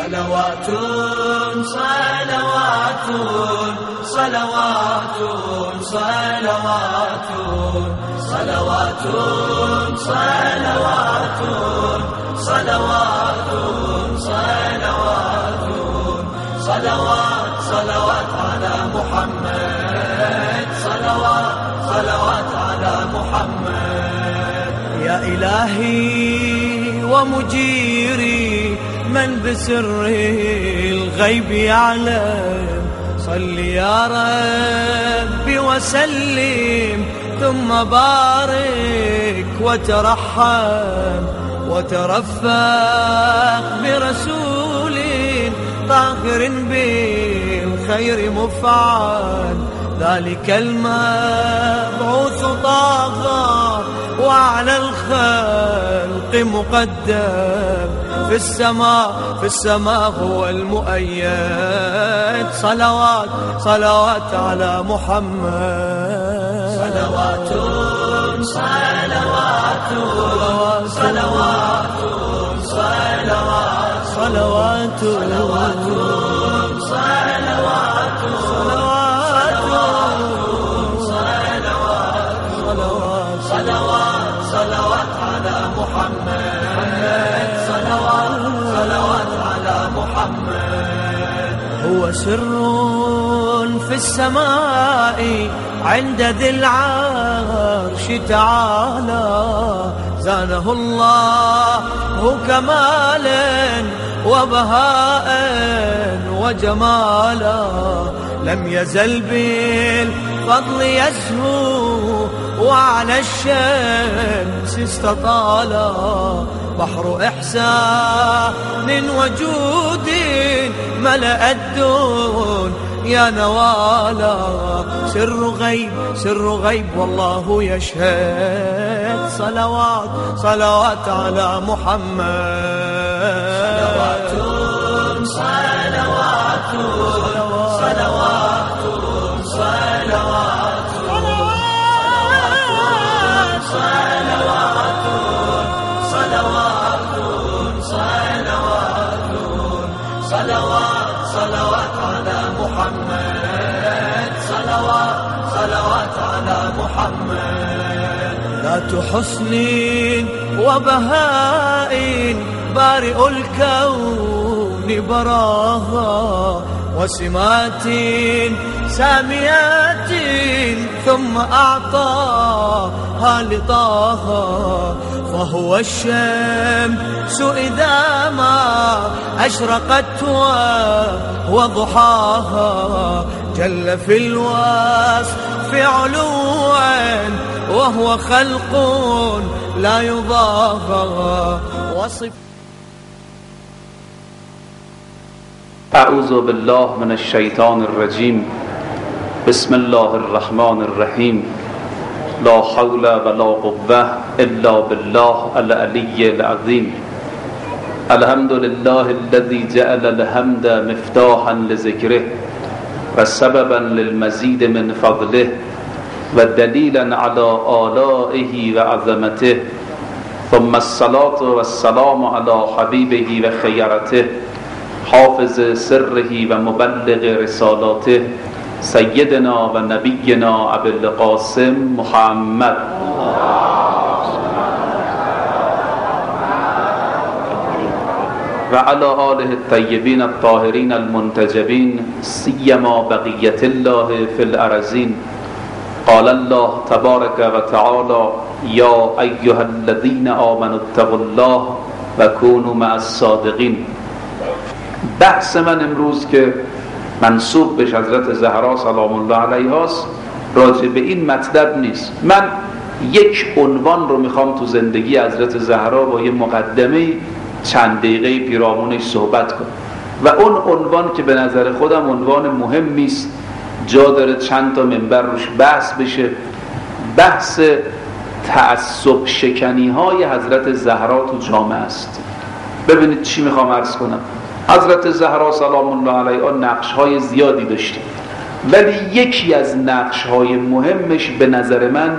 صلوات صلوات صلوات صلوات صلوات صلوات صلوات صلوات صلوات صلوات على محمد صلوات صلوات على محمد. يا إلهي ومجيري من بسر الغيب يعلم، صل يا ربي وسلم ثم بارك وترحم وترفق برسول طاهر بالخير مفعل، ذلك المبعوث طاغى وعلى الخلق مقدم، في السماء هو المؤيد. صلوات صلوات على محمد. صلوات صلوات صلوات صلوات صلوات صلوات صلوات صلوات صلوات على محمد. صلوات صلوات على محمد. هو سر في السماء عند ذي العرش تعالى، زانه الله كمالا وبهاء وجمالا، لم يزل بالفضل يزهو وعلى الشمس استطالا، بحر إحسان وجود ملأ الدنيا نوالا، سر غيب والله يشهد. صلوات صلوات على محمد. صلوات صلوات صلوات صلوات صلوات صلوات صلوات صلوات على محمد. صلوات صلوات على محمد. ذات حسن وبهاء بارئ الكون براها، وسمات ساميات ثم أعطاها لطاها، فهو الشمس إذا ما أشرقت وضحاها، جل في الوصف علوا وهو خلق لا يضاهى وصف. أعوذ بالله من الشيطان الرجيم. بسم الله الرحمن الرحيم. لا حول ولا قوة إلا بالله العلي العظيم. الحمد لله الذي جعل الحمد مفتاحا لذكره وسببا للمزيد من فضله ودليلا على آلائه وعظمته، ثم الصلاة والسلام على حبيبه وخيرته حافظ سره ومبلغ رسالاته سيدنا ونبينا أبي القاسم محمد وعلى آله الطيبين الطاهرين المنتجبين، سيما بقية الله في الأرضين. قال الله تبارك وتعالى: يا أيها الذين آمنوا اتقوا الله وكونوا مع الصادقين. بحث من امروز که منسوب به حضرت زهرا سلام الله علیها است راجع به این مطلب نیست. من یک عنوان رو میخوام تو زندگی حضرت زهرا با یه مقدمه چند دقیقه پیرامونش صحبت کنم و اون عنوان که به نظر خودم عنوان مهمی است، جا داره چند تا منبر روش بحث بشه، بحث تعصب شکنی های حضرت زهرا تو جامعه است. ببینید چی میخوام عرض کنم. حضرت زهرا سلام الله علیها نقش های زیادی داشته، ولی یکی از نقش های مهمش به نظر من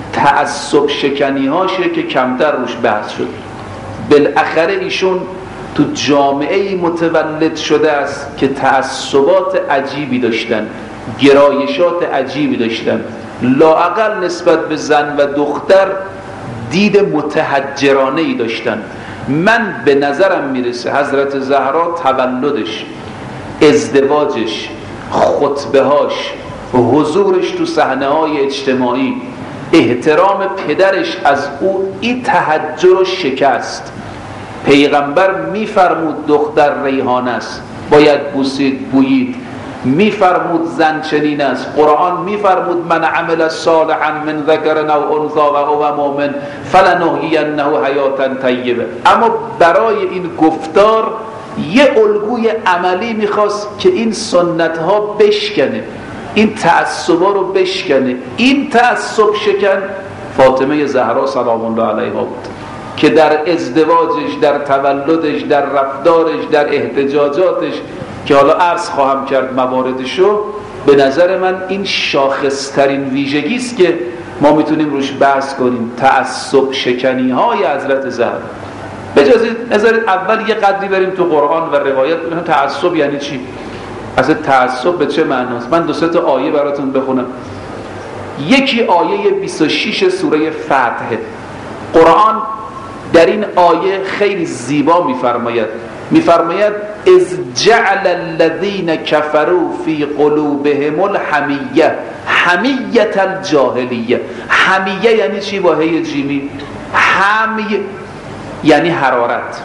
تعصب شکنی هاشه که کمتر روش بحث شد. بالاخره ایشون تو جامعه متولد شده است که تعصبات عجیبی داشتن، گرایشات عجیبی داشتن، لااقل نسبت به زن و دختر دید متحجرانه‌ای داشتن. من به نظرم میرسه حضرت زهرا تولدش، ازدواجش، خطبه‌هاش، حضورش تو صحنه‌های اجتماعی، احترام پدرش از او این تحجر رو شکست. پیغمبر میفرمود دختر ریحان است، باید بوسید، بویید. میفرمود زن چنین است. قرآن میفرمود من عمل صالحا من ذکر او انثی و هو مؤمن فلنحیینه حیاتا طیبه. اما برای این گفتار یه الگوی عملی میخواست که این سنت ها بشکنه، این تعصبا رو بشکنه. این تعصب شکن فاطمه زهرا سلام الله علیها بود که در ازدواجش، در تولدش، در رفتارش، در احتجاجاتش که حالا عرض خواهم کرد مواردشو، به نظر من این شاخصترین ویژگی است که ما میتونیم روش بحث کنیم، تعصب شکنی های حضرت زهرا. بجازید نظرت اول یه قدری بریم تو قرآن و روایت ببینیم تعصب یعنی چی، اصلا تعصب به چه معناست. من 2-3 آیه براتون بخونم. یکی آیه 26 سوره فتح. قرآن در این آیه خیلی زیبا میفرماید اذ جعل الذین کفروا فی قلوبهم الحمیه حمیة الجاهلیه. حمیه یعنی چی؟ با هی جیمی. حمی یعنی حرارت.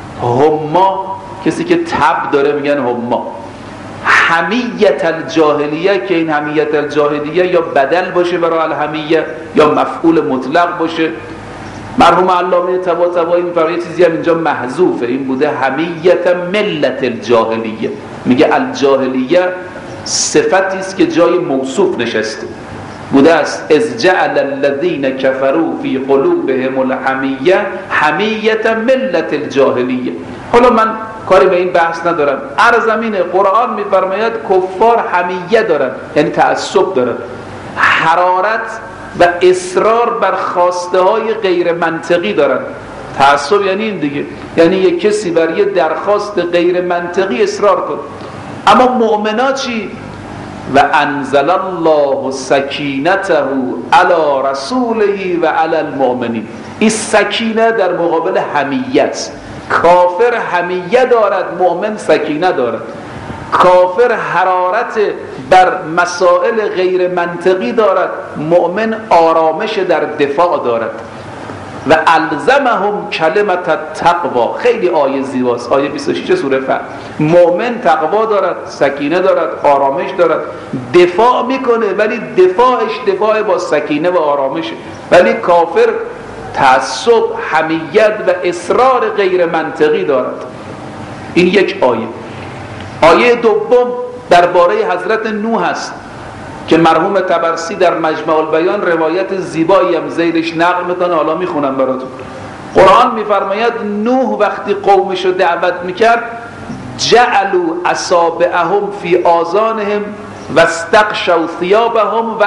هما کسی که تب داره میگن هما. حمیة الجاهلیه که این حمیة الجاهلیه یا بدل باشه برای الحمیه یا مفعول مطلق باشه. مرحوم علامه طباطبایی میفرماید یه چیزی هم اینجا محذوفه، این بوده حمیت ملت الجاهلیه. میگه الجاهلیه صفتی است که جای موصوف نشسته بوده است. از جعل الذین کفروا فی قلوبهم الحمیه حمیت ملت الجاهلیه. حالا من کاری به این بحث ندارم. ارزمین قرآن میفرماید کفار حمیه دارن، یعنی تعصب دارن، حرارت و اصرار بر خواسته های غیر منطقی دارن. تعصب یعنی این دیگه، یعنی یک کسی بر یه درخواست غیر منطقی اصرار کنه. اما مؤمنا چی؟ و انزل الله سکینته علی رسوله و علی المؤمنین. این سکینه در مقابل حمیت. کافر حمیه دارد، مؤمن سکینه دارد. کافر حرارت بر مسائل غیر منطقی دارد، مؤمن آرامش در دفاع دارد. و الزمهم کلمت التقوا. خیلی آیه زیباست، آیه 26 سوره فتح. مؤمن تقوا دارد، سکینه دارد، آرامش دارد، دفاع میکنه، ولی دفاعش دفاع با سکینه و آرامشه. ولی کافر تعصب، حمیت و اصرار غیر منطقی دارد. این یک آیه. آیه دوم درباره حضرت نوح است که مرحوم طبرسی در مجمع البیان روایت زیبایی هم ذیلش نقل میکنه، حالا میخونم براتون. قرآن میفرماید نوح وقتی قومش رو دعوت میکرد جعلوا اصابعهم فی آذانهم و استغشوا ثیابهم و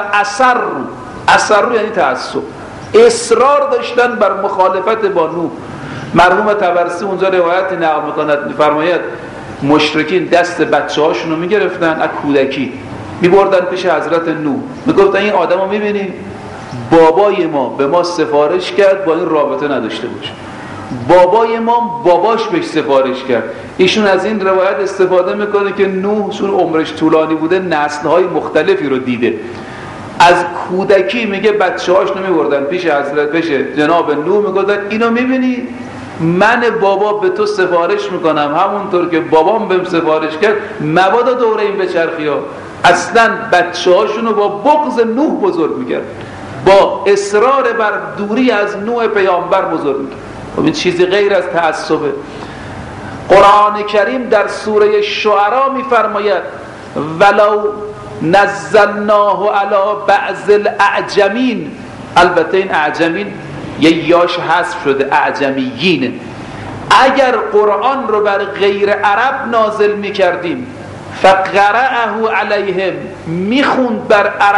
اصروا یعنی تعصب، اصرار داشتن بر مخالفت با نوح. مرحوم طبرسی اونجا روایتی نقل میکند، میفرماید مشرکین دست بچه هاشون رو میگرفتن از کودکی میبردن پیش حضرت نوح، میگفتن این آدم رو میبینیم بابای ما به ما سفارش کرد با این رابطه نداشته باشه. بابای ما باباش بهش سفارش کرد. ایشون از این روایت استفاده میکنه که نوح چون عمرش طولانی بوده نسل‌های مختلفی رو دیده. از کودکی میگه بچه هاش رو میبردن پیش حضرت، پیش جناب نوح، میگفتن اینو میبینی من بابا به تو سفارش میکنم همونطور که بابام بهم سفارش کرد، مبادا دوره این بچرخی ها. اصلا بچه هاشونو با بغض نوح بزرگ میکرد، با اصرار بر دوری از نوح پیامبر بزرگ میکرد. این چیزی غیر از تعصبه. قرآن کریم در سوره شعراء میفرماید ولو نزلناه علی بعض الاعجمین. البته این اعجمین یه یاش حذف شده، اعجمیین. اگر قرآن رو بر غیر عرب نازل میکردیم فقرأه علیهم، میخوند بر عرب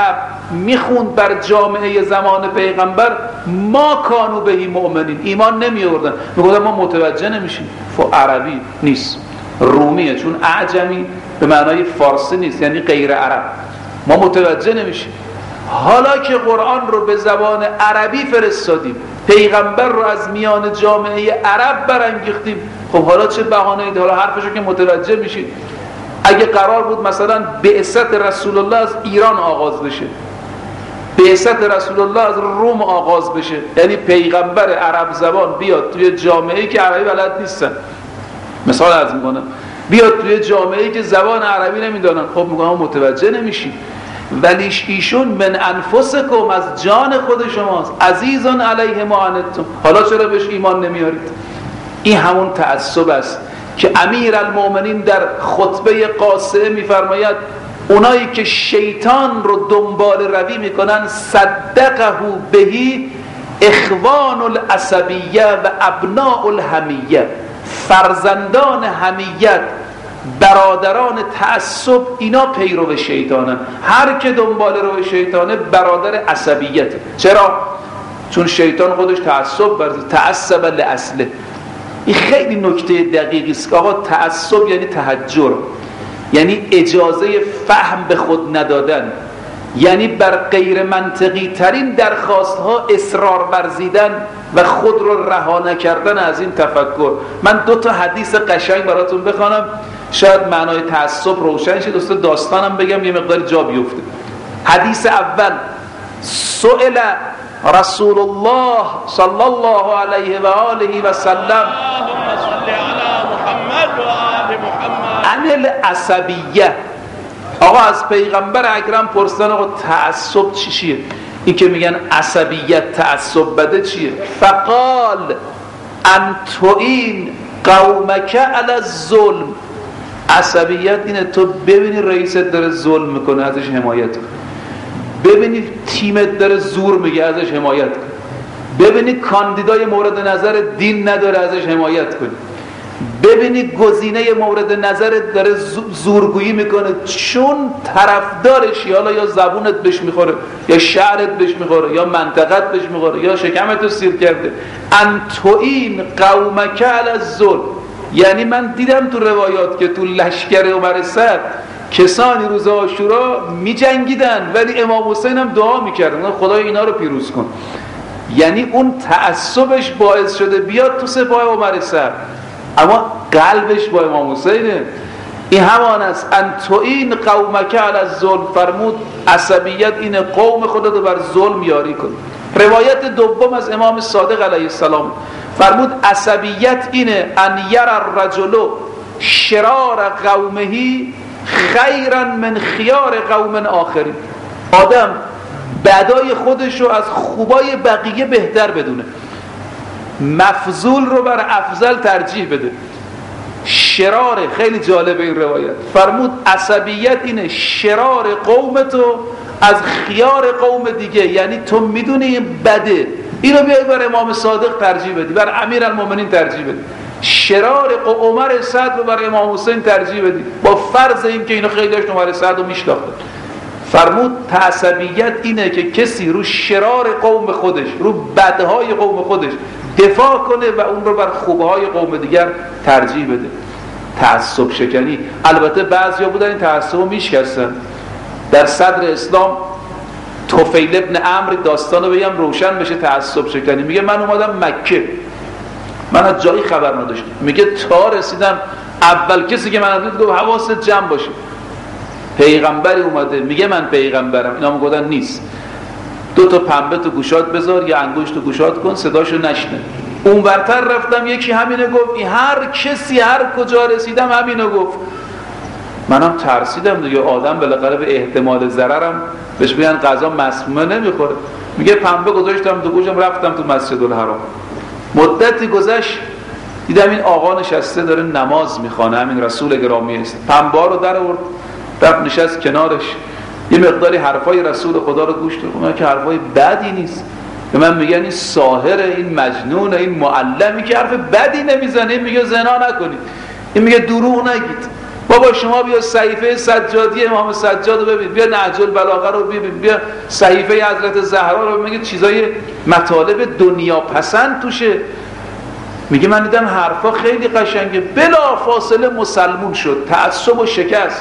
میخوند بر جامعه زمان پیغمبر ما کانوا بهی مؤمنین، ایمان نمی آوردن. میگفتن ما متوجه نمیشیم. عربی نیست، رومیه، چون اعجمی به معنای فارسی نیست، یعنی غیر عرب، ما متوجه نمیشیم. حالا که قرآن رو به زبان عربی فرستادیم، پیغمبر رو از میان جامعه عرب برانگیختیم، خب حالا چه بهانه‌ای؟ حالا حرفشو که متوجه میشید. اگه قرار بود مثلا بعثت رسول الله از ایران آغاز بشه، بعثت رسول الله از روم آغاز بشه، یعنی پیغمبر عرب زبان بیاد توی جامعه‌ای که عربی بلد نیستن، مثال عرض میکنم، بیاد توی جامعه‌ای که زبان عربی نمیدونن، خب میگم متوجه نمیشی. ولی ایشون من انفسکم، از جان خود شماست، عزیزون علیه ما عنتم، حالا چرا بهش ایمان نمیارید؟ این همون تعصب است که امیرالمؤمنین در خطبه قاصعه میفرماید اونایی که شیطان رو دنبال روی میکنن صدقه بهی اخوان العصبیه و ابناء الحمیه، فرزندان حمیت، برادران تعصب، اینا پیرو شیطانن. هر که دنبال رو شیطانه برادر عصبیته. چرا؟ چون شیطان خودش تعصب ورزید، تعصب لاصله. این خیلی نکته دقیقی است. آقا تعصب یعنی تهجر، یعنی اجازه فهم به خود ندادن، یعنی بر غیر منطقی ترین درخواست ها اصرار ورزیدن و خود رو رها نکردن از این تفکر. من 2 حدیث قشنگ براتون بخوانم، شاید معنای تعصب روشن شه. دوست داستانم بگم یه مقدار جا بیفته. حدیث اول، سئل رسول الله صلی الله علیه و آله و سلم عن العصبیه. آقا از پیغمبر اکرم پرسیدن آقا تعصب چیه؟ این که میگن عصبیت تعصب بده چیه؟ فقال ان تعین قومک علی الظلم. عصبیت اینه تو ببینی رئیست داره ظلم میکنه ازش حمایت کن، ببینی تیمت داره زور میگه ازش حمایت کن، ببینی کاندیدای مورد نظر دین نداره ازش حمایت کن، ببینی گزینه مورد نظرت داره زورگویی میکنه چون طرفدارشی، حالا یا زبونت بهش میخوره یا شعرت بهش میخوره یا منطقت بهش میخوره یا شکمتو سیر کرده. ان تعین قومک علی الظلم، یعنی من دیدم تو روایات که تو لشکر عمر سعد کسانی روز عاشورا میجنگیدن ولی امام حسین هم دعا میکردن خدای اینا رو پیروز کن. یعنی اون تعصبش باعث شده بیاد تو سپاه عمر سعد، اما قلبش با امام حسینه. این همان است ان تعین قومک علی الظلم. فرمود عصبیت اینه قوم خودت رو بر ظلم یاری کن. روایت دوم از امام صادق علیه السلام فرمود عصبیت اینه ان یرى الرجل شرار قومه خیرا من خیار قوم آخرین. آدم بدای خودش رو از خوبای بقیه بهتر بدونه، مفضول رو بر افضل ترجیح بده. شرار، خیلی جالب این روایت. فرمود عصبیت اینه شرار قومتو از خیار قوم دیگه، یعنی تو میدونی این بده، اینو بیای بر امام صادق ترجیح بدی، بر امیرالمومنین ترجیح بدی. شرار عمر سعد رو بر امام حسین ترجیح بدی، با فرض این که اینو خیلی داشت عمر سعد رو میشناختن. فرمود تعصبیت اینه که کسی رو شرار قوم خودش، رو بدهای قوم خودش دفاع کنه و اون رو بر خوبهای قوم دیگر ترجیح بده. تعصب شکنی. البته بعضیا بودن این تعصب رو میشکستن. در صدر اسلام طفیل ابن عمرو، داستان رو بگم روشن بشه تعصب شکنی، میگه من اومدم مکه، من از جایی خبر نداشتم، میگه تا رسیدم اول کسی که من دید گفت حواست جمع باشه، پیغمبری اومده. میگه من پیغمبرم. اینا میگفتن نیست. 2 پنبه تو گوشات بذار یا انگشت تو گوشات کن صداشو نشنه. اون برتر رفتم یکی همینو گفت. این هر کسی هر کجا رسیدم همینو گفت. منم ترسیدم دیگه، آدم بالاخره به احتمال ضررم بهش بگن غذا مسمومه نمیخوره. میگه پنبه گذاشتم تو گوشم، رفتم تو مسجد الحرام. مدتی گذشت دیدم این آقا نشسته داره نماز میخوانه، همین رسول گرامی است. پنبه رو در آورد، رفت نشست کنارش، یه مقداری حرفای رسول خدا رو گوش داد. من که حرفای بدی نیست. به من میگن این ساحره، این مجنونه، این معلمی که حرف بدی نمیزنه. این میگه زنا نکنید، این میگه دروغ نگید، بابا شما بیا صحیفه سجادی امام سجاد رو ببین، بیا نهج البلاغه رو ببین، بیا صحیفه حضرت زهرا رو، میگه چیزای مطالب دنیا پسند توشه. میگه من دیدم حرفا خیلی قشنگه. بلا فاصله مسلمون شد، تعصب و شکست.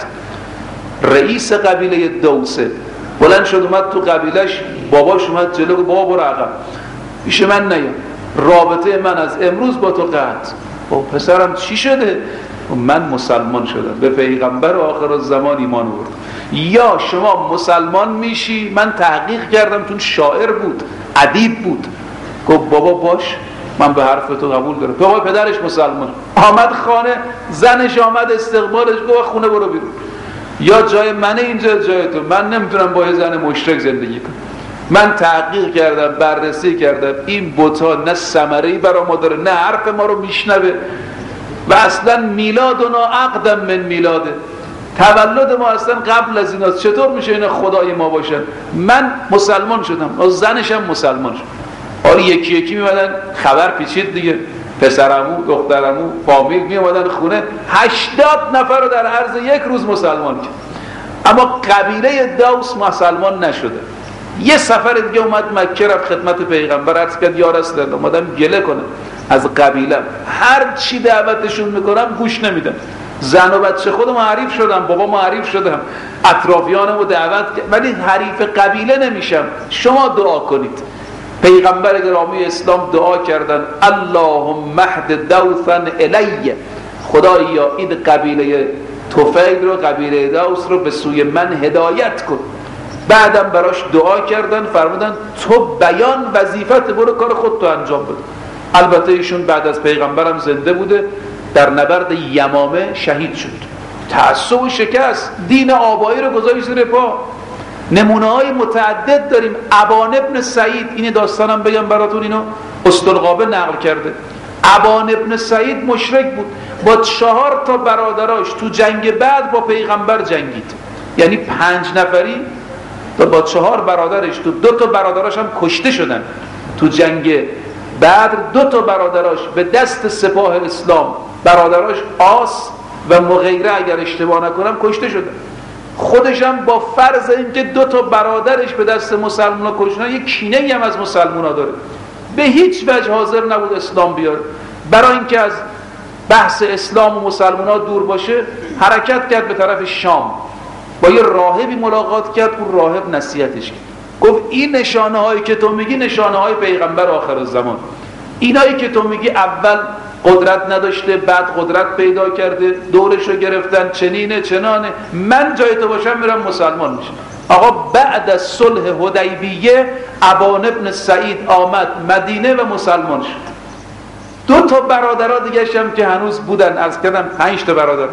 رئیس قبیله دوسه بلند شد اومد تو قبیلش، باباش اومد جلو، بابا برو عقب، پیش من نیا، رابطه من از امروز با تو قطع. با پسرم چی شده؟ من مسلمان شدم، به پیغمبر آخر الزمان ایمان آوردم. یا شما مسلمان میشی، من تحقیق کردم تون شاعر بود، ادیب بود. گفت بابا باش، من به حرف تو قبول دارم. بابا پدرش مسلمان، آمد خانه، زنش آمد استقبالش، گفت خونه برو بیرون، یا جای منه اینجا جای تو، من نمیتونم با یه زن مشرک زندگی کنم. من تحقیق کردم، بررسی کردم، این بوتا نه ثمره‌ای برا ما داره، نه حرف ما رو میشنوه، و اصلا میلادنا عقدم من میلاده، تولد ما اصلا قبل از ایناست، چطور میشه اینا خدای ما باشن؟ من مسلمان شدم، و زنشم مسلمان شد. آره یکی یکی میمدن، خبر پیچید دیگه، پسرمو، دخترمو، فامیل میومدن خونه، 80 نفر رو در عرض یک روز مسلمان کرد. اما قبیله دوس مسلمان نشده. یه سفر دیگه اومد مکه، رفت خدمت پیغمبر، عرض کرد یا رسول الله، اومدم گله کنم از قبیلم، هر چی دعوتشون میکنم گوش نمیدم. زن و بچه خودم حریف شدم، بابا حریف شدم، اطرافیانمو دعوت، ولی حریف قبیله نمیشم. شما دعا کنید. پیغمبر گرامی اسلام دعا کردن اللهم اهد دوسا الی، خدایا این قبیله طفیل رو، قبیله دوس رو به سوی من هدایت کن. بعدم براش دعا کردن، فرمودن تو بیان وظیفت، برو کار خودتو انجام بده. البته ایشون بعد از پیغمبرم زنده بوده، در نبرد یمامه شهید شد. تعصب و شکست، دین آبایی رو گذاشت زیر پا. نمونه های متعدد داریم. ابان ابن سعید، این داستانم بگم براتون، اینو استلقابه نقل کرده. ابان ابن سعید مشرک بود، با 4 تا برادراش تو جنگ بعد با پیغمبر جنگید، یعنی 5 نفری با 4 برادرش، تو 2 تا برادراش هم کشته شدن تو جنگ بعد. 2 تا برادراش به دست سپاه اسلام، برادراش آس و مغیره اگر اشتباه نکنم کشته شدن. خودش هم با فرض اینکه 2 تا برادرش به دست مسلمان ها کشتن، یک کینه‌ای هم از مسلمان ها داره، به هیچ وجه حاضر نبود اسلام بیاره. برای اینکه از بحث اسلام و مسلمان ها دور باشه، حرکت کرد به طرف شام، با یه راهبی ملاقات کرد. اون راهب نصیحتش کرد، گفت این نشانه هایی که تو میگی نشانه های پیغمبر آخر الزمان، اینایی که تو میگی اول قدرت نداشته، بعد قدرت پیدا کرده، دورشو گرفتن، چنینه چنانه، من جای تو باشم میرم مسلمان میشم. آقا بعد از صلح حدیبیه ابان ابن سعید آمد مدینه و مسلمان شد. 2 تا برادرها دیگه هم که هنوز بودن، عرض کردم 5 تا برادر،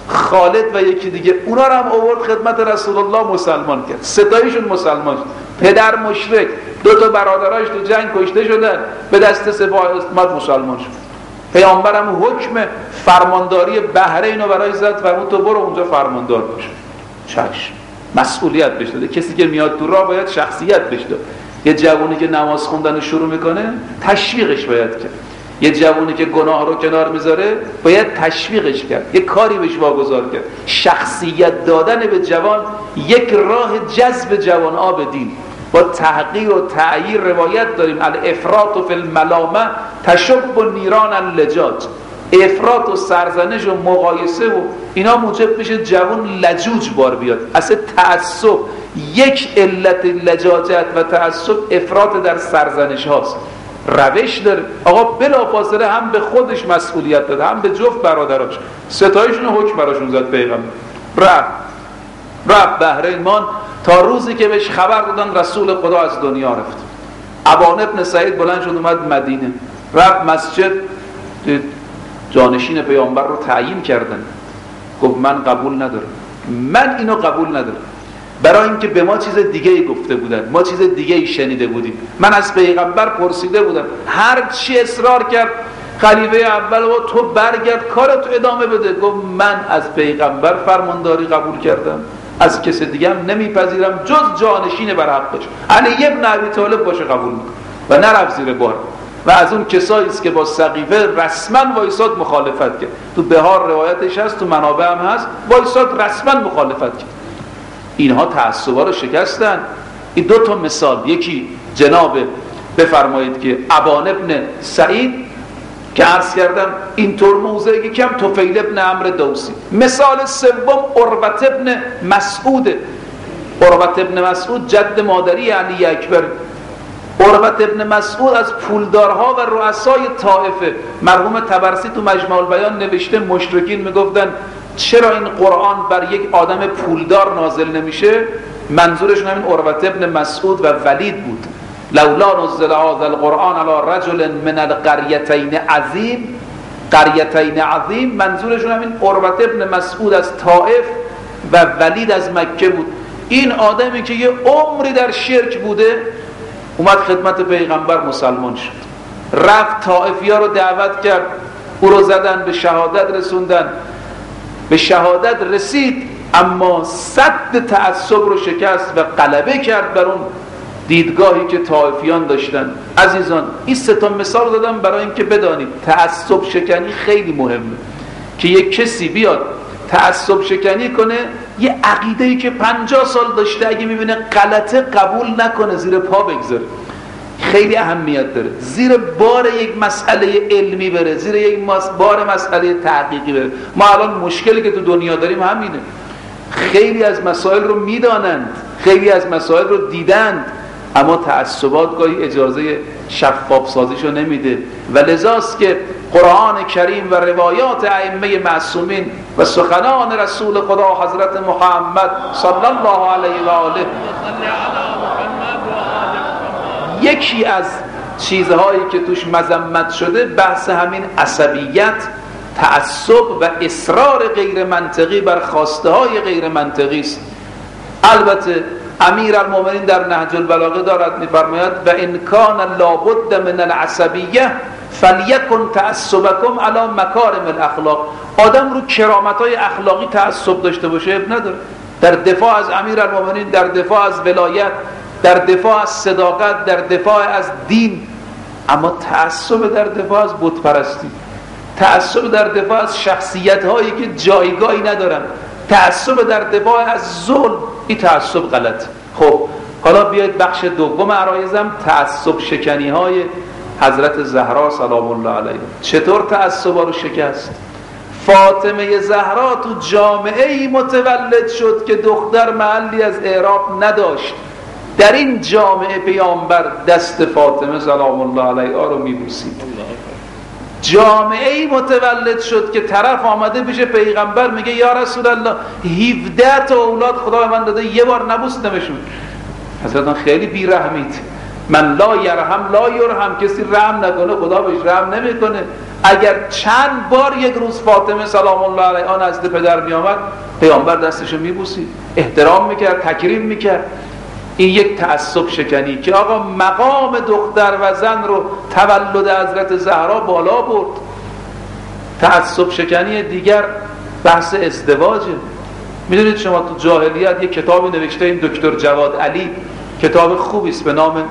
خالد و یکی دیگه، اونا رو هم آورد خدمت رسول الله، مسلمان کرد. 3 تایشون مسلمان شد. پدر مشرک، 2 تا برادرهاش تو جنگ کشته شدن، به دست سپاه اسلام مسلمان شد. پیامبرم حکم فرمانداری بحرین رو برای زد، فرمود تو برو اونجا فرماندار باش. چشم، مسئولیت بهش داده. کسی که میاد تو راه باید شخصیت بهش داد. یه جوونی که نماز خوندن رو شروع میکنه تشویقش باید کرد. یه جوونی که گناه رو کنار میذاره باید تشویقش کرد، یه کاری بهش واگذار کرد. شخصیت دادن به جوان یک راه جذب جوان به دین. با تحقیر و تعییر روایت داریم الافراط فی الملامه تشب نیران اللجاج. افراط و سرزنش و مقایسه و اینا موجب میشه جوان لجوج بار بیاد. اصلا تعصب یک علت لجاجت و تعصب افراط در سرزنش هاست. روش داره. آقا بلافاصله هم به خودش مسئولیت داده، هم به جفت برادراش. 3 تایشون حکم براشون زد پیغمبر. رفت بحرین مان تا روزی که بهش خبر دادن رسول خدا از دنیا رفت. ابان ابن سعید بلند شد اومد مدینه، رفت مسجد، جانشین پیامبر رو تعیین کردن. گفت من قبول ندارم، من اینو قبول ندارم. برای اینکه به ما چیز دیگه ای گفته بودن، ما چیز دیگه ای شنیده بودیم. من از پیغمبر پرسیده بودم، هر چی اصرار کرد خلیفه اول و تو برگرد کارتو ادامه بده. گفت من از پیغمبر فرمانداری قبول کردم، از کسی دیگه هم نمیپذیرم جز جانشین بر حق باشه. علی ابن ابی طالب باشه قبول میکنم. و نرفت زیر بار. و از اون کسایی است که با سقیفه رسما وایساد مخالفت کرد. تو بهار روایتش هست، تو منابع هم هست، وایساد رسما مخالفت کرد. اینها تعصبا رو شکستن. این دو تا مثال، یکی جناب بفرمایید که ابان ابن سعید که عرض کردم اینطور موضعی کم طفیل ابن عمرو دوسی. مثال سوم عروة ابن مسعود. عروة ابن مسعود جد مادری علی اکبر. عروة ابن مسعود از پولدارها و رؤسای طائفه. مرحوم طبرسی تو مجمع البیان نوشته مشرکین میگفتن چرا این قرآن بر یک آدم پولدار نازل نمیشه؟ منظورشون همین عروة ابن مسعود و ولید بود. لولا نزل هذا القرآن على رجل من القريتين عظیم. قریتین عظیم منظورشون همین عروة ابن مسعود از طائف و ولید از مکه بود. این آدمی که یه عمری در شرک بوده اومد خدمت پیغمبر مسلمان شد، رفت طائفی ها رو دعوت کرد، او رو زدن، به شهادت رسوندن، به شهادت رسید، اما سد تعصب رو شکست و غلبه کرد بر اون دیدگاهی که طائفیان داشتن. عزیزان این سه تا مثال دادم برای اینکه بدانید تعصب شکنی خیلی مهمه. که یک کسی بیاد تعصب شکنی کنه، یه عقیده‌ای که 50 سال داشته اگه میبینه غلطه قبول نکنه، زیر پا بگذاره. خیلی اهمیت داره زیر بار یک مسئله علمی بره، زیر یک بار مسئله تحقیقی بره. ما الان مشکلی که تو دنیا داریم همینه. خیلی از مسائل رو میدانند، خیلی از مسائل رو دیدند، اما تعصبات گاهی اجازه شفاف سازیشو نمیده و لذاست که قرآن کریم و روایات ائمه معصومین و سخنان رسول خدا حضرت محمد صلی الله علیه و آله یکی از چیزهایی که توش مذمت شده بحث همین عصبیت، تعصب و اصرار غیر منطقی بر خواسته های غیر منطقی است. البته امیرالمومنین در نهج البلاغه دارد می‌فرماید و ان کان لابد من العصبیه فلیکن تعصبکم علی مکارم الاخلاق. آدم رو کرامت‌های اخلاقی تعصب داشته باشه اب نداره. در دفاع از امیرالمومنین، در دفاع از ولایت، در دفاع از صداقت، در دفاع از دین. اما تعصب در دفاع از بت پرستی، تعصب در دفاع از شخصیت‌هایی که جایگاهی ندارن، تعصب در دفاع از ظلم، این تعصب غلط. خب حالا بیاید بخش دوم عرایزم، تعصب شکنی های حضرت زهرا سلام الله علیها. چطور تعصبا رو شکست؟ فاطمه زهرا تو جامعه‌ای متولد شد که دختر محلی از اعراب نداشت. در این جامعه پیامبر دست فاطمه سلام الله علیها رو میبوسید. جامعه‌ای متولد شد که طرف آمده پیش پیغمبر میگه یا رسول الله 17 تا اولاد خدا من داده، یه بار نبوسیدمشون. حضرتان خیلی بی‌رحمید. من لا یرحم لا یرحم، کسی رحم نکنه خدا بهش رحم نمیکنه. اگر چند بار یک روز فاطمه سلام الله علیها نزد پدر میآمد، پیامبر دستشو میبوسید، احترام میکرد، تکریم میکرد. این یک تعصب شکنی که آقا مقام دختر و زن رو تولد حضرت زهرا بالا برد. تعصب شکنی دیگر بحث ازدواجه. میدونید شما تو جاهلیت یک کتابی نوشته این دکتر جواد علی، کتاب خوبی است به نام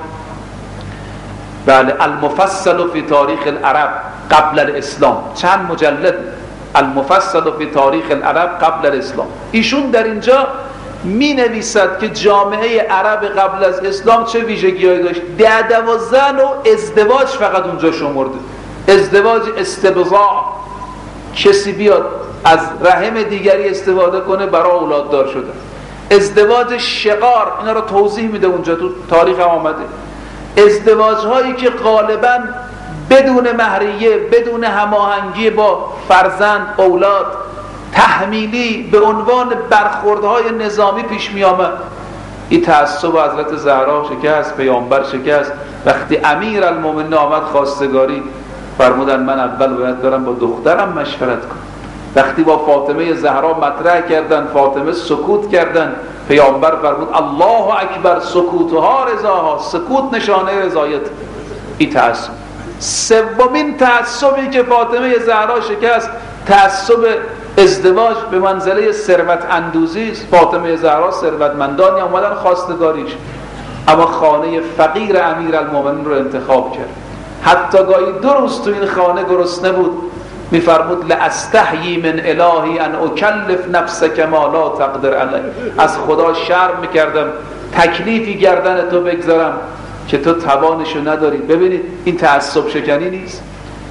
المفصل فی تاریخ العرب قبل الاسلام، چند مجلد، المفصل فی تاریخ العرب قبل الاسلام. ایشون در اینجا می نویسد که جامعه عرب قبل از اسلام چه ویژگی‌هایی داشت. 10-12 نوع ازدواج فقط اونجا شمرده. ازدواج استبضاع، کسی بیاد از رحم دیگری استفاده کنه برای اولاددار شدن. ازدواج شقار، اینا رو توضیح میده اونجا، تو تاریخ هم آمده. ازدواج هایی که غالباً بدون مهریه، بدون هماهنگی با فرزند، اولاد، تحمیلی به عنوان برخوردهای نظامی پیش می آمد. این تعصب حضرت زهرا شکست، پیامبر شکست. وقتی امیرالمومنین آمد خواستگاری، فرمودن من اول باید برم با دخترم مشورت کنم. وقتی با فاطمه زهرا مطرح کردن، فاطمه سکوت کردن، پیامبر فرمود الله اکبر، سکوتها رضاها، سکوت نشانه رضایت. این تعصب. سومین تعصبی که فاطمه زهرا شکست، تعصب ازدواج به منزله ثروت اندوزی است. فاطمه زهرا ثروتمندانی اومدن خواستگاریش، اما خانه فقیر امیرالمومنین رو انتخاب کرد. حتی گاهی 2 روز تو این خانه گرسنه بود، میفرمود لاستحیی من الهی ان اکلف نفسک ما لا تقدر علیه. از خدا شرم میکردم تکلیفی گردن تو بگذارم که تو توانشو نداری. ببینید این تعصب شکنی نیست؟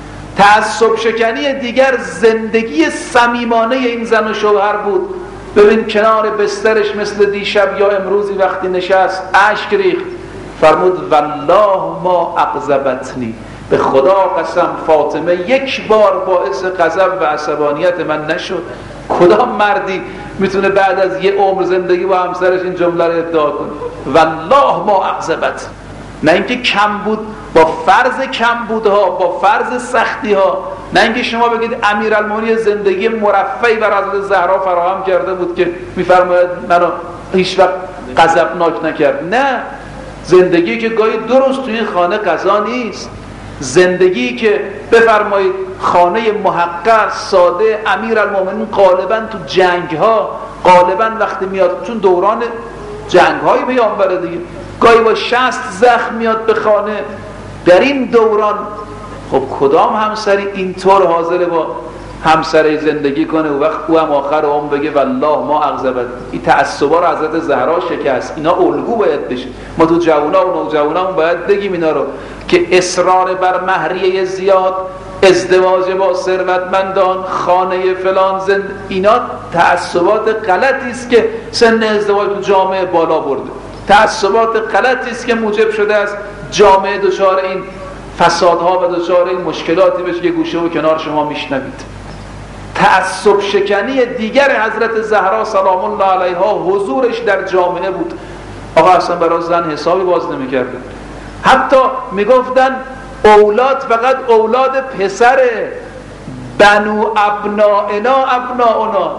تعصب شکنی دیگر زندگی صمیمانه این زن و شوهر بود. ببین کنار بسترش مثل دیشب یا امروزی وقتی نشست اشک ریخت، فرمود والله ما اغضبتنی، به خدا قسم فاطمه یک بار باعث غضب و عصبانیت من نشد. کدام مردی میتونه بعد از یه عمر زندگی با همسرش این جمله رو ادعا کنه؟ والله ما اغضبت. نه اینکه کم بود، با فرض کم بودها، با فرض سختی ها، نه اینکه شما بگید امیرالمومنین زندگی مرفعی بر حضرت زهرا فراهم کرده بود که میفرماید منو هیچ وقت غضبناک نکرد. نه، زندگی که گاهی 2 روز توی این خانه غذا نیست، زندگی که بفرمایید خانه محقر ساده امیرالمومنین غالبا تو جنگ ها، غالبا وقتی میاد چون دوران جنگ های پیامبر دیگه، گاهی با 60 زخم میاد به خانه. در این دوران خب کدام همسری اینطور حاضره با همسری زندگی کنه و وقت او هم آخر عمر بگه والله ما اغضبت؟ این تعصبا رو حضرت زهرا شکست. اینا الگو باید بشه. ما تو جوونا و نوجوانامون باید بگیم اینا رو که اصرار بر مهریه زیاد، ازدواج با ثروتمندان، خانه فلان اینا تعصبات غلطی است که سن ازدواج تو جامعه بالا برده. تعصبات غلطی است که موجب شده است جامعه دچار این فسادها و دچار این مشکلاتی بشه که گوشه و کنار شما میشنوید. تعصب شکنی دیگر حضرت زهرا سلام الله علیها حضورش در جامعه بود. آقا اصلا برای زن حسابی باز نمی‌کرد. حتی میگفتن اولاد فقط اولاد پسره، بنو ابنائنا ابنائنا،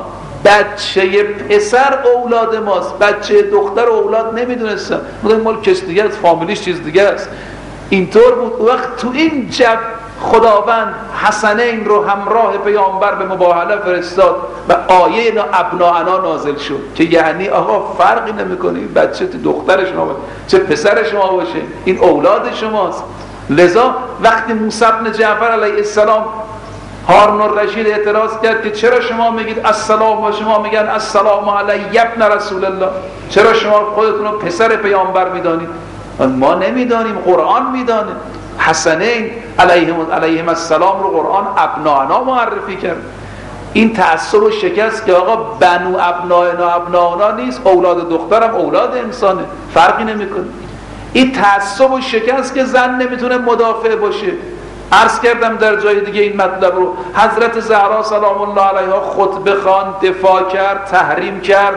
بچه پسر اولاد ماست، بچه دختر اولاد نمیدونستم، مال کس دیگه است، فامیلیش چیز دیگه است. اینطور بود. وقت تو این جو خداوند حسنین رو همراه پیامبر به مباهله فرستاد و آیه ابناءنا نازل شد که یعنی آقا فرقی نمیکنه بچه دختر شما باشه چه پسر شما باشه، این اولاد شماست. لذا وقتی موسی بن جعفر علیه السلام هارون الرشید اعتراض کرد که چرا شما میگید السلام و شما میگن السلام علی ابن رسول الله، چرا شما خودتون رو پسر پیامبر میدانید؟ ما نمیدانیم، قرآن میدانه. حسنین علیهم السلام رو قرآن ابنانا معرفی کرد. این تعصب و شکست که آقا بنو ابنانا نیست، اولاد دخترم اولاد انسانه، فرقی نمیکنه. این تعصب و شکست که زن نمیتونه مدافع باشه. عرض کردم در جای دیگه این مطلب رو، حضرت زهرا سلام الله علیها خطبه خواند، دفاع کرد، تحریم کرد،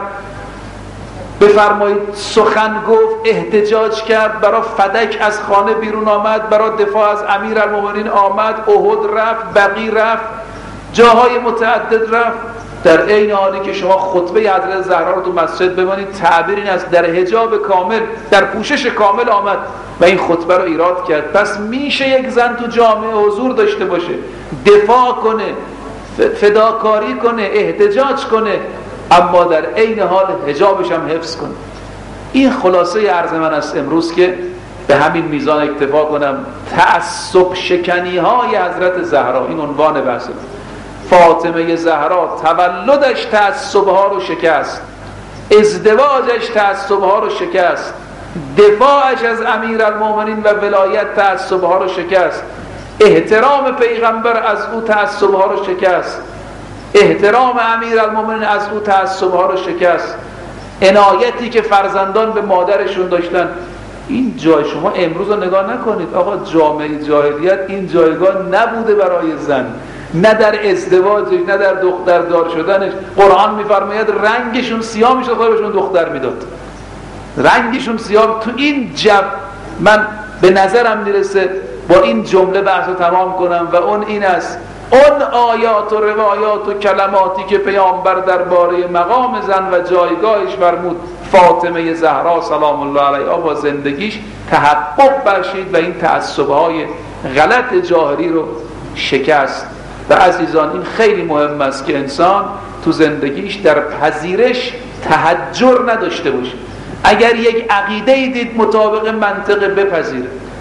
بفرمایید سخن گفت، احتجاج کرد، برای فدک از خانه بیرون آمد، برای دفاع از امیرالمومنین آمد، احد رفت، بقیع رفت، جاهای متعدد رفت. در عین حالی که شما خطبه حضرت زهرا رو تو مسجد ببینید، تعبیر این است در حجاب کامل، در پوشش کامل آمد و این خطبه رو ایراد کرد. پس میشه یک زن تو جامعه حضور داشته باشه، دفاع کنه، فداکاری کنه، احتجاج کنه، اما در عین حال حجابش هم حفظ کنه. این خلاصه عرض من است امروز که به همین میزان اکتفا کنم. تعصب شکنی های حضرت زهرا، این عنوان بحث. فاطمه زهرا تولدش تعصب ها رو شکست، ازدواجش تعصب ها رو شکست، دفاعش از امیرالمومنین و ولایت تعصب ها رو شکست، احترام پیغمبر از او تعصب ها رو شکست، احترام امیرالمومنین از او تعصب ها رو شکست، عنایتی که فرزندان به مادرشون داشتن. این جای شما امروز رو نگاه نکنید آقا، جامعه جاهلیت این جایگاه نبوده برای زن، نه در ازدواجش نه در دختردار شدنش. قرآن میفرماید رنگشون سیاه میشد، خودشون دختر میداد، رنگشون سیاه. تو این جو من به نظرم میرسه با این جمله بحث رو تمام کنم و اون این است: اون آیات و روایات و کلماتی که پیامبر درباره مقام زن و جایگاهش فرمود، فاطمه زهرا سلام الله علیها با زندگیش تحقق بخشید و این تعصب‌های غلط جاهلی رو شکست. و عزیزان این خیلی مهم است که انسان تو زندگیش در پذیرش تحجر نداشته باشه. اگر یک عقیده دید مطابق منطق بپذیره،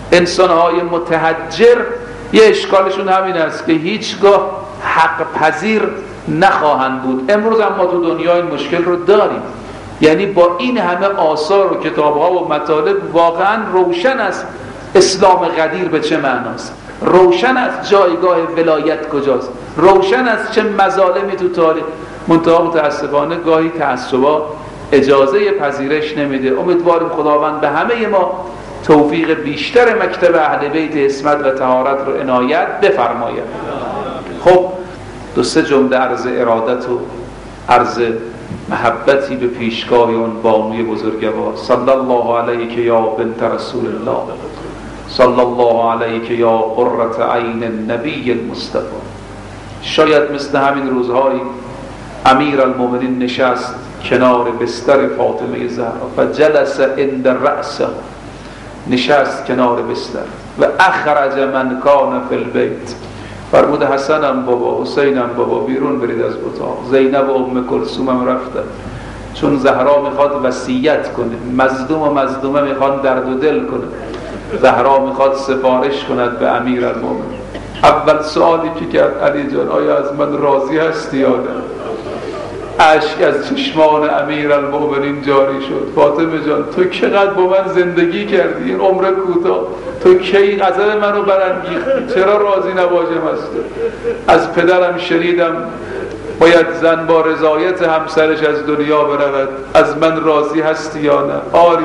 انسانهای متحجر یه اشکالشون همین است که هیچگاه حق پذیر نخواهند بود. امروز اما تو دنیا این مشکل رو داریم، یعنی با این همه آثار و کتاب‌ها و مطالب واقعا روشن است اسلام قدیر به چه معناست، روشن است جایگاه ولایت کجاست، روشن است چه مظالمی تو تاریخ. منتها متاسفانه گاهی تعصبات اجازه پذیرش نمیده. امیدواریم خداوند به همه ما توفیق بیشتر مکتب اهل بیت عصمت و طهارت رو عنایت بفرماید. خب دو سه جمله عرض ارادت و عرض محبتی به پیشگاه اون بانوی بزرگوار. صلی الله علیک یا بنت رسول الله، صلی الله علیک یا قرة عین النبی المصطفى. شاید مثل همین روزهایی امیر المؤمنین نشست کنار بستر فاطمه زهرا و جلس عند رأسها، نشست کنار بستر و اخرج من کان فی البیت، فرمود حسنم بابا، حسینم بابا بیرون برید از اتاق. زینب و ام کلثوم هم رفتن، چون زهرا میخواد وصیت کنه، مظلوم و مظلومه میخواد درد و دل کنه، زهرا میخواد سفارش کند به امیر المؤمنین. اول سوالی که کرد علی جان آیا از من راضی هستی یا نه؟ اشک از چشمان امیر المؤمنین جاری شد. فاطمه جان تو چقدر با من زندگی کردی این عمر کوتاه، تو کی غضب منو برانگیختی، چرا راضی نباشم از تو؟ از پدرم شنیدم باید زن با رضایت همسرش از دنیا برود، از من راضی هستی یا نه؟ آری.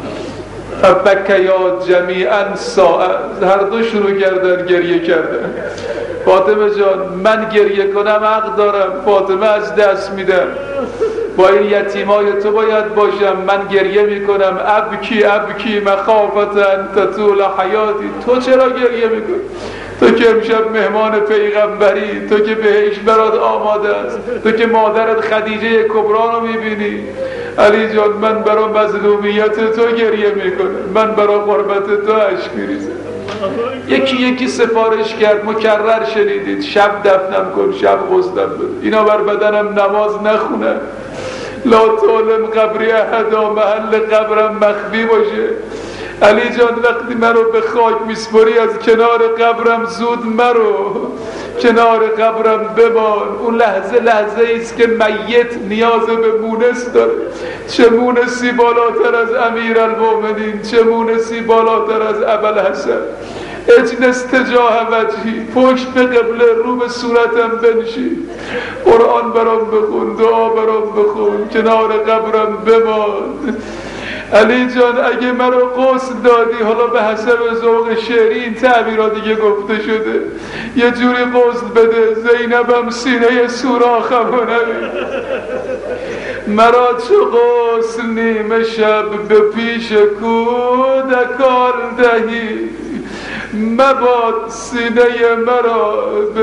فبکیا جمیعا ساعت، هر دو شروع کردن گریه کردن. فاطمه جان من گریه کنم حق دارم، فاطمه از دست میدم، با این یتیمای تو باید باشم، من گریه میکنم. ابکی مخافت ان تطول حیاتی، تو چرا گریه میکنی؟ تو که امشب مهمان پیغمبری، تو که بهشت برات آماده است، تو که مادرت خدیجه کبرا رو میبینی. علی جان من برای مظلومیت تو گریه میکنم، من برای غربت تو اشک میریزم. یکی سفارش کرد، مکرر شنیدید، شب دفنم کن، شب غسلم بده، اینا بر بدنم نماز نخونن، لا تعلم قبری احدا، محل قبرم مخفی باشه. علی جان وقتی منو به خاک میسپاری از کنار قبرم زود مرو، کنار قبرم بمان. اون لحظه ایست که میت نیاز به مونس داره. چه مونسی بالاتر از امیر المؤمنین، چه مونسی بالاتر از ابوالحسن. اجلس تجاه وجهی، پشت به قبله، رو به صورتم بنشین، قرآن برام بخون، دعا برام بخون، کنار قبرم بمان. علی جان اگه منو غسل دادی، حالا به حسب ذوق شعری این تعبیرات دیگه گفته شده، یه جوری غسل بده زینبم سینه سوراخمو نبین. مرا چو غسل نیمه شب به پیش کودکان دهی، مباد سینه مرا به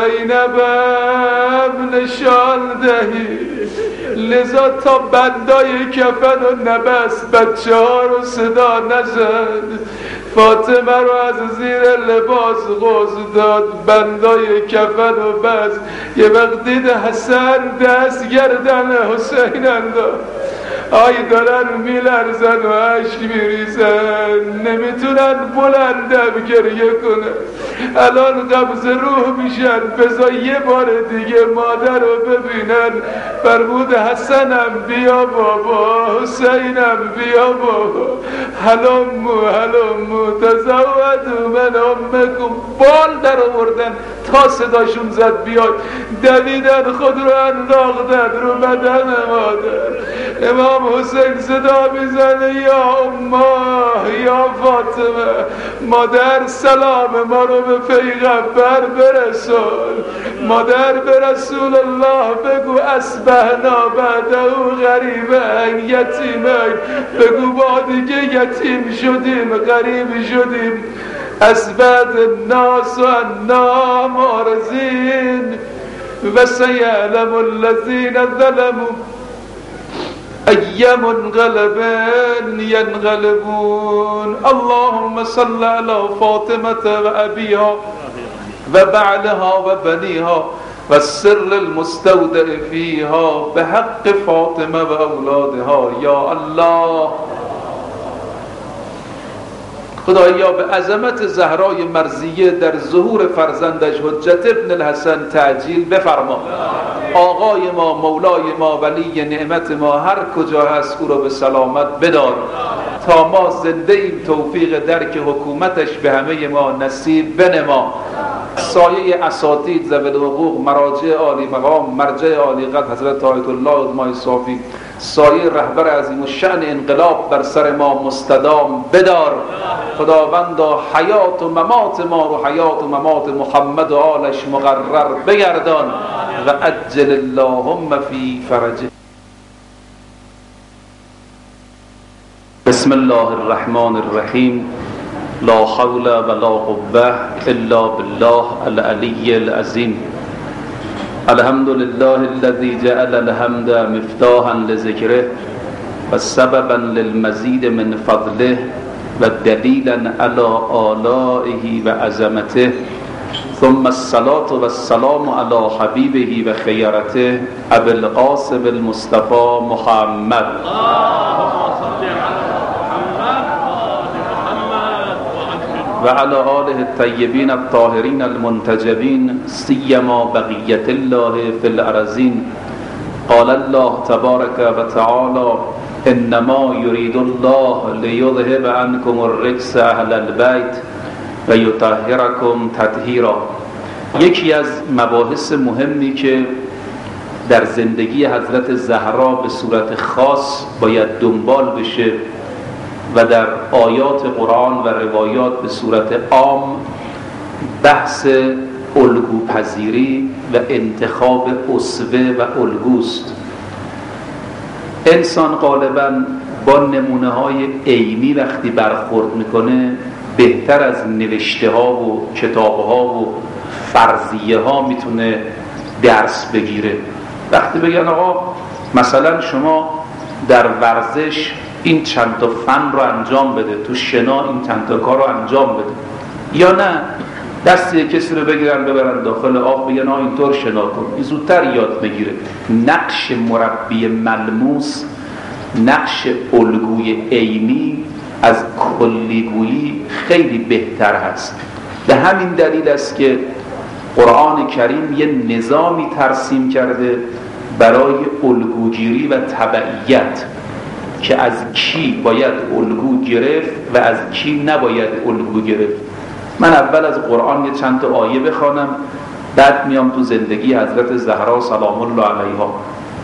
زینبم نشان دهی. لذا تا بندای کفن و نبست، بچه ها رو صدا نزد، فاطمه رو از زیر لباس غسل داد، بندای کفن و بست. یه وقت دید حسن دست گردن حسین انداخت، آی دارن میلرزن و اشک میریزن، نمیتونن بلندم گریه کنن، الان قبض روح میشن، بذار یه بار دیگه مادر رو ببینن. فرمود حسنم بیا بابا، حسینم بیا بابا، هلمو تزودوا من امکم. بال در آوردن تا صداشون زد بیاد، دویدن خود رو انداختن رو بدن مادر. امام حسین صدا میزنه یا امه یا فاطمه، مادر سلام ما رو به پیغمبر برسون، مادر به رسول الله بگو اصبحنا بعده غریبین یتیمین، بگو با دیگه یتیم شدیم، غریب شدیم. اصبحت الناس و انا معرضین و سیعلم الذین ظلموا ای منقلب ینقلبون. اللهم صل علی فاطمه و ابیها و بعلها و بنیها و سر المستودع فیها به حق فاطمه و اولادها. یا الله خدایا به عظمت زهرای مرضیه در ظهور فرزندش حجت ابن الحسن تعجیل بفرما. آقای ما، مولای ما، ولی نعمت ما هر کجا هست او را به سلامت بدار تا ما زنده ایم توفیق درک حکومتش به همه ما نصیب بنما. سایه اساتید ذوی الحقوق، مراجع عالی مقام، مرجع عالی قدر حضرت آیت الله علمای صافی، سایه رهبر عظیم الشأن انقلاب بر سر ما مستدام بدار. خداوندا حیات و ممات ما رو حیات و ممات محمد و آلش مقرر بگردان و عجل اللهم فی فرجه. بسم الله الرحمن الرحیم. لا حول ولا قوة الا بالله العلی العظیم. الحمد لله الذي جعل الحمد مفتاحا لذكره وسببا للمزيد من فضله ودليلا على آلائه وعظمته، ثم الصلاة والسلام على حبيبه وخيرته أبي القاسم المصطفى محمد وعلى آله الطيبين الطاهرين المنتجبين سيما بقية الله في الأرضين. قال الله تبارك وتعالى إنما يريد الله ليذهب عنكم الرجس أهل البيت ويطهركم تطهيرا. یکی از مباحث مهمی که در زندگی حضرت زهرا به صورت خاص باید دنبال بشه و در آیات قرآن و روایات به صورت عام بحث الگوپذیری و انتخاب اسوه و الگوست. انسان غالباً با نمونه های عینی وقتی برخورد میکنه بهتر از نوشته ها و کتاب ها و فرضیه ها میتونه درس بگیره. وقتی بگن آقا مثلا شما در ورزش این چند تا فن رو انجام بده، تو شنا این چند تا کار رو انجام بده، یا نه دستی کسی رو بگیرن ببرن داخل آب بگن اینطور شنا کن، این زودتر یاد بگیره. نقش مربی ملموس، نقش الگوی عینی از کلیگویی خیلی بهتر هست. به همین دلیل است که قرآن کریم یه نظامی ترسیم کرده برای الگوگیری و تبعیت که از کی باید الگو گرفت و از کی نباید الگو گرفت. من اول از قرآن یه چند تا آیه بخوانم، بعد میام تو زندگی حضرت زهرا سلام الله علیها.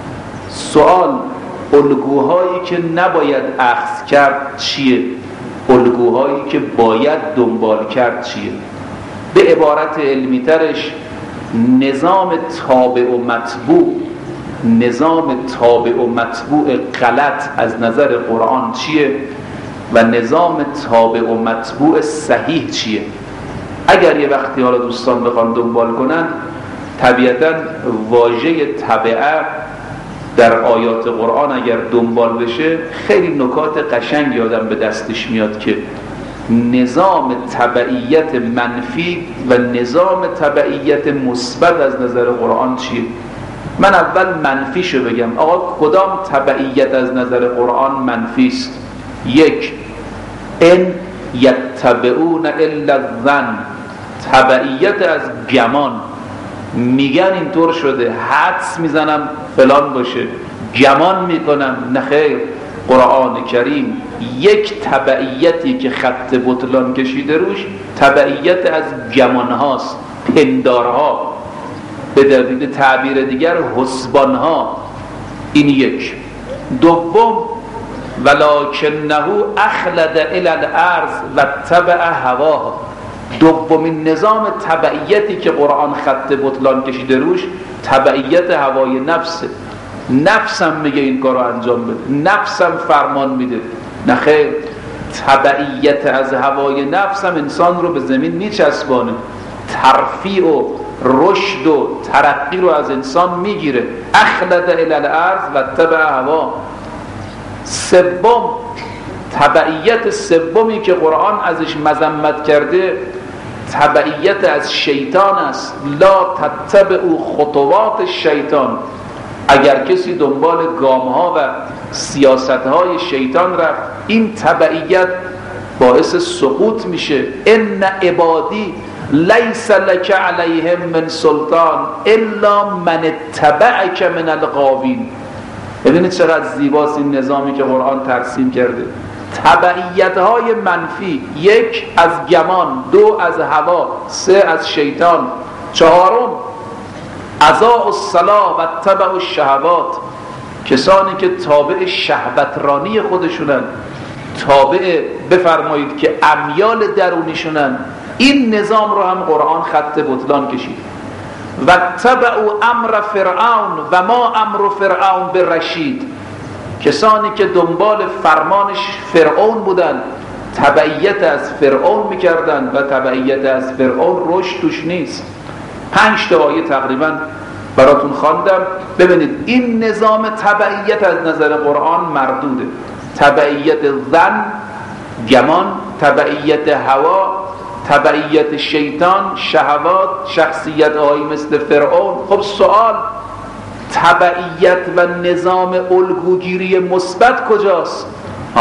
سوال: الگوهایی که نباید اخذ کرد چیه؟ الگوهایی که باید دنبال کرد چیه؟ به عبارت علمی ترش نظام تابع و مطبوع، نظام تابع و مطبوع غلط از نظر قرآن چیه و نظام تابع و مطبوع صحیح چیه؟ اگر یه وقتی حالا دوستان بخوان دنبال کنن، طبیعتاً واژه تبعه در آیات قرآن اگر دنبال بشه خیلی نکات قشنگی آدم به دستش میاد که نظام تبعیت منفی و نظام تبعیت مثبت از نظر قرآن چیه. من اول منفیشو بگم. آقا کدام تبعیت از نظر قرآن منفی است؟ یک، ان یتبعون الا الظن، تبعیت از گمان. میگن اینطور شده، حدس میزنم فلان باشه، گمان میکنم. نه خیر، قرآن کریم یک تبعیتی که خط بطلان کشیده روش تبعیت از گمان هاست، پندارها، به دلیل تعبیر دیگر حسبانها. این یک. دوم، ولکنه اخلد الی الارض و تبع هواه. دومین نظام تبعیتی که قرآن خط بطلان کشیده روش تبعیت هوای نفسه. نفسم میگه این کار رو انجام بده، نفسم فرمان میده. نه خیر، تبعیت از هوای نفسم انسان رو به زمین میچسبانه، ترفیع و رشد و ترقی رو از انسان میگیره. اخلد الی الارض و تبع هوا. سوم، تبعیت سومی که قرآن ازش مذمت کرده تبعیت از شیطان است. لا تتبعوا خطوات الشیطان. اگر کسی دنبال گامها و سیاستهای شیطان رفت، این تبعیت باعث سقوط میشه. ان عبادی لیس لک علیهم من سلطان الا من اتبعک من الغاوین. ببینید چقدر زیباست این نظامی که قرآن ترسیم کرده. تبعیت‌های منفی: 1 از گمان، 2 از هوا، 3 از شیطان، 4 اضاعوا الصلاة و اتبعوا الشهوات، کسانی که تابع شهوترانی خودشونن، تابع بفرمایید که امیال درونیشونن. این نظام رو هم قرآن خط بطلان کشید. و اتبعوا امر فرعون و ما امر فرعون برشید، کسانی که دنبال فرمانش فرعون بودن، تبعیت از فرعون میکردن و تبعیت از فرعون رشد توش نیست. 5 تا آیه تقریبا براتون خواندم. ببینید این نظام تبعیت از نظر قرآن مردوده. تبعیت ظن، گمان، تبعیت هوا، تبعیت شیطان، شهوات، شخصیت هایی مثل فرعون. خب سوال: تبعیت و نظام الگوگیری مثبت کجاست؟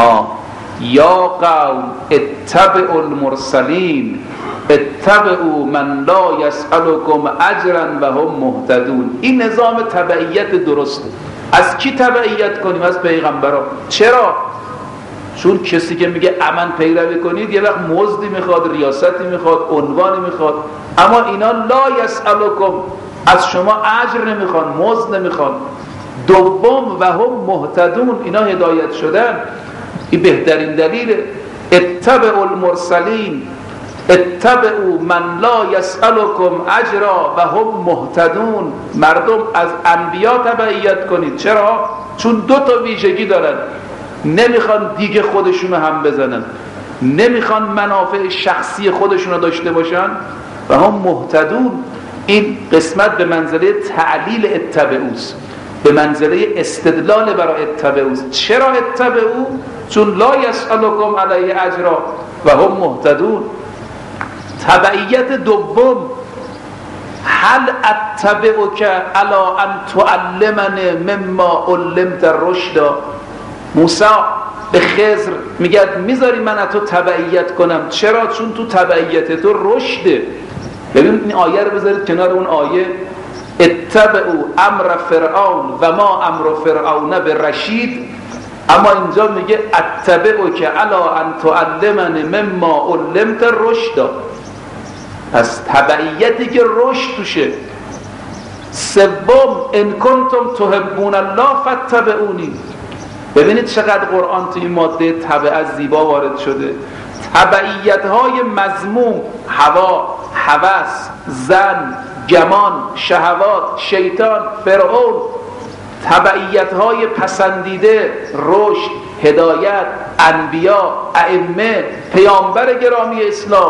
یا قوم اتبعوا المرسلین اتبعوا من لا یسألکم اجرا و هم مهتدون. این نظام تبعیت درسته. از کی تبعیت کنیم؟ از پیغمبران. چرا؟ چون کسی که میگه امن پیروی کنید یه وقت مزدی میخواد، ریاستی میخواد، عنوانی میخواد، اما اینا لا یسألکم، از شما اجر نمیخوان، مزد نمیخوان. دوم و هم مهتدون، اینا هدایت شدن. این بهترین دلیل. اتبعوا المرسلین اتبعوا من لا یسألکم اجرا و هم مهتدون. مردم از انبیا تبعیت کنید. چرا؟ چون 2 تا ویژگی دارن: نمیخوان دیگه خودشونو هم بزنن، نمیخوان منافع شخصی خودشونو داشته باشن، و هم مهتدون. این قسمت به منزله تعلیل اتبعوست، به منزله استدلال برای اتبعوست. چرا اتبعو؟ چون لا یسألکم علیه اجرا و هم مهتدون. تبعیت دوم: هل اتبعک علی ان تعلمنی مما علمت رشدا. موسی به خضر میگه میذاری من از تو تبعیت کنم. چرا؟ چون تو تبعیت تو رشده. ببین این آیه رو بذارید کنار اون آیه: اتبعوا امر فرعون و ما امر فرعون برشید. اما اینجا میگه اتبعک علی ان تعلمنی مما علمت رشدا. پس تبعیتی که رشد توشه. سوم: ان کنتم تحبون الله فاتبعونی. ببینید چقدر قرآن توی این ماده تبع زیبا وارد شده. تبعیت‌های مذموم: هوا، هوس، ظن، گمان، شهوات، شیطان، فرعون. تبعیت‌های پسندیده: رشد، هدایت، انبیا، ائمه، پیامبر گرامی اسلام.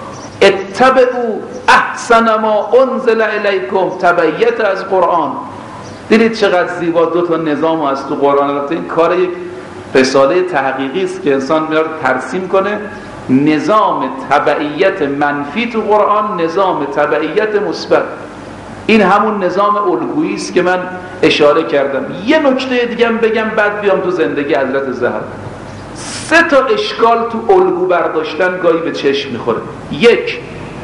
اتبعوا احسن ما انزل الیکم، تبعیت از قرآن. دیدید چقدر زیبا 2 تا نظام هست تو قرآن. البته این کار یک رساله تحقیقی است که انسان میاد ترسیم کنه. نظام تبعیت منفی تو قرآن، نظام تبعیت مثبت. این همون نظام الگویی است که من اشاره کردم. یه نکته دیگه هم بگم بعد بیام تو زندگی حضرت زهرا. 3 تا اشکال تو الگو برداشتن گاهی به چشم میخوره. 1: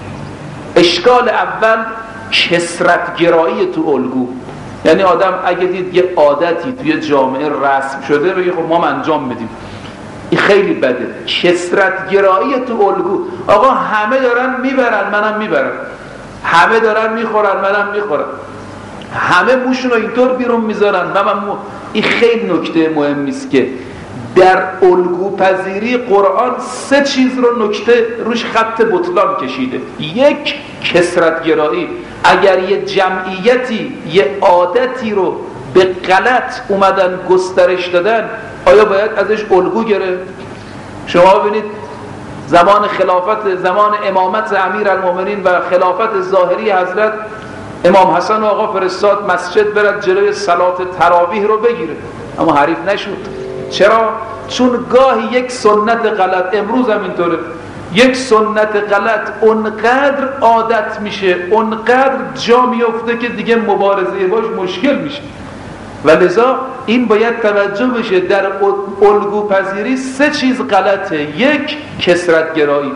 اشکال اول کثرت‌گرایی تو الگو. یعنی آدم اگه دید یه عادتی توی جامعه رسم شده بگه خب ما انجام میدیم. این خیلی بده. کثرت‌گرایی تو الگو. آقا همه دارن میبرن منم میبرم، همه دارن میخورن منم میخورم، همه موشون رو اینطور بیرون میذارن این خیلی نکته مهمی است که در الگو پذیری قرآن 3 چیز رو نکته روش خط بطلان کشیده. 1: کثرت‌گرایی. اگر یه جمعیتی یه عادتی رو به غلط اومدن گسترش دادن، آیا باید ازش الگو گرفت؟ شما ببینید زمان خلافت، زمان امامت امیرالمومنین و خلافت ظاهری حضرت، امام حسن آقا فرستاد مسجد برد جلوی صلات تراویح رو بگیره، اما حریف نشد. چرا؟ چون گاهی یک سنت غلط، امروز هم اینطوره، یک سنت غلط اونقدر عادت میشه، اونقدر جا میفته که دیگه مبارزه باش مشکل میشه. و لذا این باید توجه بشه در الگو پذیری 3 چیز غلطه. 1 کثرت گرایی،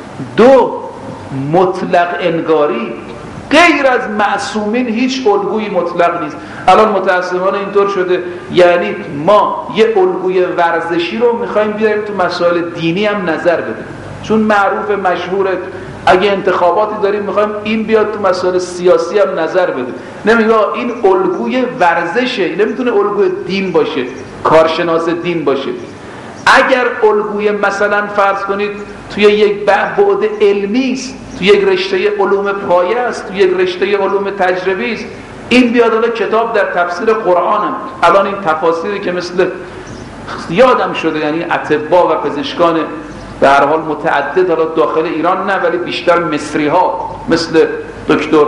2 مطلق انگاری، غیر از معصومین هیچ الگویی مطلق نیست. الان متاسفانه اینطور شده، یعنی ما یه الگوی ورزشی رو میخوایم بیاریم تو مسائل دینی هم نظر بده، چون معروف مشهوره اگه انتخاباتی داریم میخوایم این بیاد تو مسائل سیاسی هم نظر بده. نمیگه این الگوی ورزشه، نمیتونه الگوی دین باشه، کارشناس دین باشه. اگر الگوی مثلا فرض کنید توی یک بعد علمی است، توی یک رشته علوم پایه است، توی یک رشته علوم تجربی است، این بیاد حالا کتاب در تفسیر قرآن هم. الان این تفاسیری که مثل یادم شده، یعنی اطباء و پزشکان به هر حال متعدد، حالا داخل ایران نه ولی بیشتر مصری ها، مثل دکتر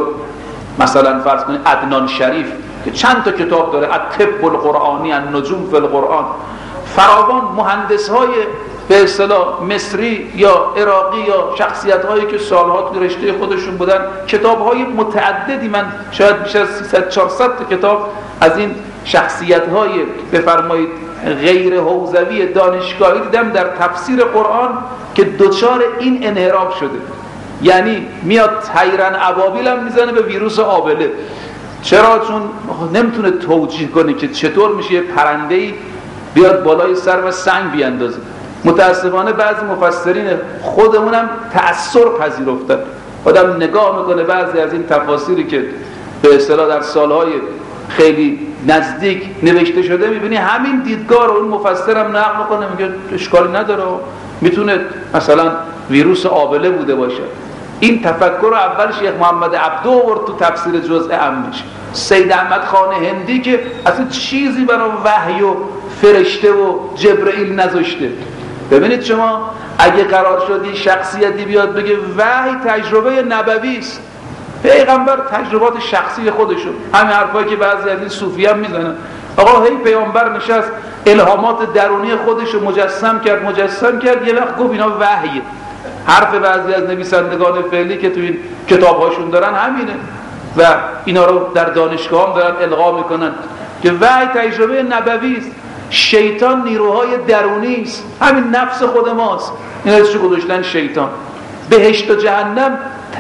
مثلا فرض کنید عدنان شریف که چند تا کتاب داره، الطب القرآنی، النجوم فی القرآن، فراوان مهندس های به اصطلاح مصری یا عراقی یا شخصیت هایی که سالها توی رشته خودشون بودن، کتاب های متعددی، من شاید بیش از 300-400 تا کتاب از این شخصیت های بفرمایید غیر حوزوی دانشگاهی دیدم در تفسیر قرآن که دچار این انحراف شده. یعنی میاد طیرن ابابیل هم میزنه به ویروس آبله. چرا؟ چون نمیتونه توجیه کنه که چطور میشه یه پرنده‌ای بیاد بالای سر و سنگ بیاندازه. متاسفانه بعضی مفسرین خودمونم تأثیر پذیرفتن. آدم نگاه میکنه بعضی از این تفاسیری که به اصطلاح در سالهای خیلی نزدیک نوشته شده، میبینی همین دیدگاه رو اون مفسرم نقل میکنه، میگه اشکالی نداره، میتونه مثلا ویروس آبله بوده باشه. این تفکر رو اول شیخ محمد عبدو آورد تو تفسیر جزء عامش. سید احمد خان هندی که اصلا چیزی برای وحی و فرشته و جبرئیل نذاشته. ببینید شما اگه قرار شد یه شخصیتی بیاد بگه وحی تجربه نبوی است، پیغمبر تجربات شخصی خودشو، همین حرفایی که بعضی از این صوفی هم میزنن، آقا هی پیامبر نشست الهامات درونی خودشو مجسم کرد، یه وقت گفت اینا وحیه. حرف بعضی از نویسندگان فعلی که تو این کتاب‌هاشون دارن همینه و اینا رو در دانشگاه هم دارن القا میکنن که وحی تجربه نبوی است. شیطان نیروهای درونی است، همین نفس خود ماست. اینا رو چه گذاشتن شیطان. بهشت و جهنم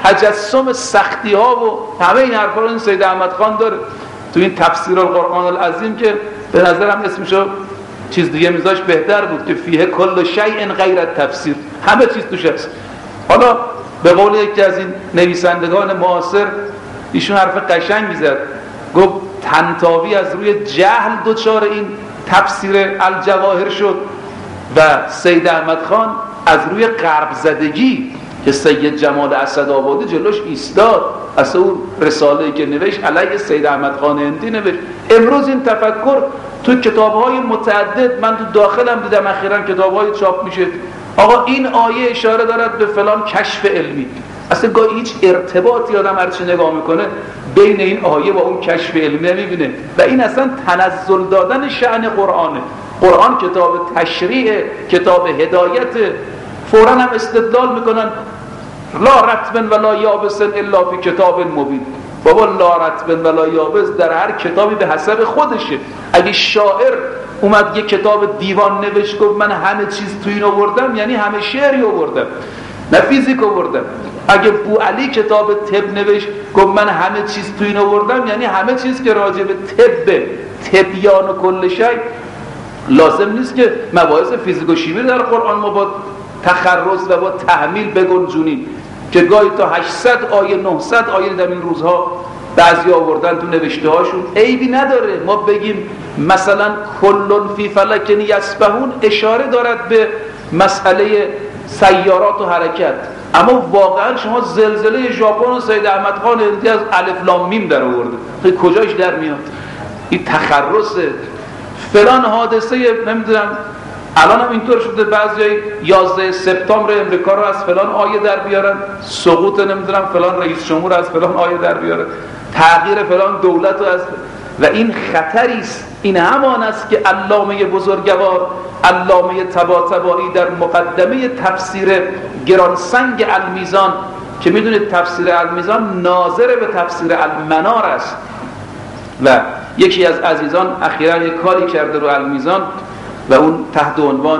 تجسم سختی ها و همه این حرفا رو این سید احمد خان داره تو این تفسیر القرآن العظیم که به نظرم اسمشو چیز دیگه میذاش بهتر بود که فیه کل شیء غیر تفسیر، همه چیز توش هست. حالا به قول یکی از این نویسندگان معاصر، ایشون حرف قشنگی زد، گفت طنطاوی از روی جهل دچار این تفسیر الجواهر شد و سید احمد خان از روی غرب زدگی که سید جمال اسدآبادی جلوش ایستاد. اصلا اون رساله‌ای که نوشت علیه سید احمد خان هندی نوشت. امروز این تفکر تو کتاب‌های متعدد، من تو داخلم دیدم اخیراً کتاب‌های چاپ میشه، آقا این آیه اشاره دارد به فلان کشف علمی. اصلا گاهی هیچ ارتباطی آدم هرچی نگاه میکنه بین این آیه و اون کشف علمی نمیبینه و این اصلا تنزل دادن شأن قرآنه. قرآن کتاب تشریع، کتاب هدایت. فوراً هم استدلال میکنن لا رطب ولا یابس الا فی کتاب مبین. بابا لا رطب ولا یابس در هر کتابی به حسب خودشه. اگه شاعر اومد یه کتاب دیوان نوشت گفت من همه چیز تو این آوردم، یعنی همه شعری آوردم، نه فیزیک آوردم. اگه بوعلی کتاب طب نوشت گفت من همه چیز تو این آوردم، یعنی همه چیز که راجع به طب، طبیان و کل شی. لازم نیست که مباحث فیزیک و شیمی در قرآن ما با تخرص و با تحمیل بگنجونیم که گاهی تا 800 آیه 900 آیه در این روزها بعضی آوردن تو نوشته هاشون. عیبی نداره ما بگیم مثلا کلون فی فلک یسبحون اشاره دارد به مسئله سیارات و حرکت، اما واقعا شما زلزله ژاپن و سید احمد خان هندی از الف لام میم در آورده، کجاش در میاد؟ این تخرصه. فلان حادثه نمیدونم الان هم اینطور شده بعضی 11 سپتامبر امریکا رو از فلان آیه در بیارن، سقوط نمیدونم فلان رئیس جمهور از فلان آیه در بیارن، تغییر فلان دولت رو از، و این خطری است. این همان است که علامه بزرگوار علامه طباطبایی در مقدمه تفسیر گرانسنگ المیزان که میدونید تفسیر المیزان ناظر به تفسیر المنار است و یکی از عزیزان اخیراً یک کاری کرده رو المیزان و اون تحت عنوان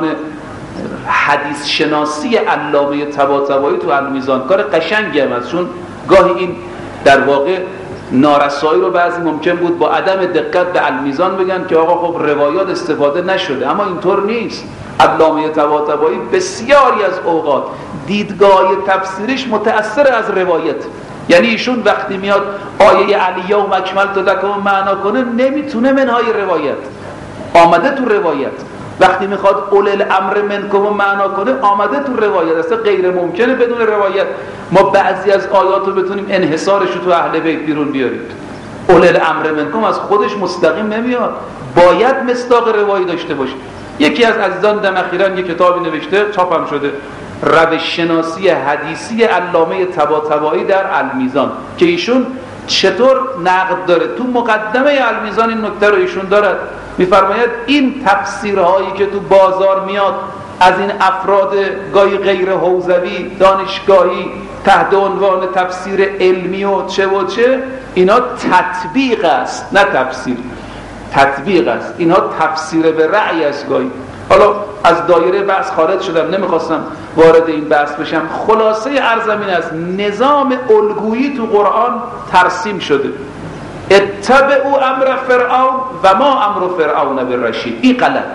حدیث شناسی علامه طباطبایی تو المیزان، کار قشنگی هم است، چون گاهی این در واقع نارسایی رو بعضی ممکن بود با عدم دقت به المیزان بگن که آقا خب روایات استفاده نشده، اما اینطور نیست. علامه طباطبایی بسیاری از اوقات دیدگاه تفسیریش متأثر از روایت، یعنی ایشون وقتی میاد آیه علیه و اکملت لکم معنا کنه نمیتونه منهای روایت، آمده تو روایت. وقتی میخواد اول الامر منکم معنا کنه آمده تو روایت، اصلا غیر ممکنه بدون روایت ما بعضی از آیات رو بتونیم انحصارش رو تو اهل بیت بیرون بیاریم. اول الامر منکم از خودش مستقیم نمیاد، باید مصداق روایی داشته باشه. یکی از عزیزان دم اخیراً یک کتابی نوشته، چاپم شده، روش شناسی حدیثی علامه طباطبایی در المیزان، که ایشون چطور نقد داره. تو مقدمه المیزان این نکته رو ایشون دارد، میفرماید این تفسیرهایی که تو بازار میاد از این افراد گاهی غیر حوزوی دانشگاهی تحت عنوان تفسیر علمی و چه اینا تطبیق است، نه تفسیر، تطبیق است. اینها تفسیر به رأی است گاهی. حالا از دایره بحث خارج شدم، نمیخواستم وارد این بحث بشم. خلاصه عرضم این است، نظام الگویی تو قرآن ترسیم شده. اتبعوا امر فرعون و ما امر فرعون بالرشید، این غلط.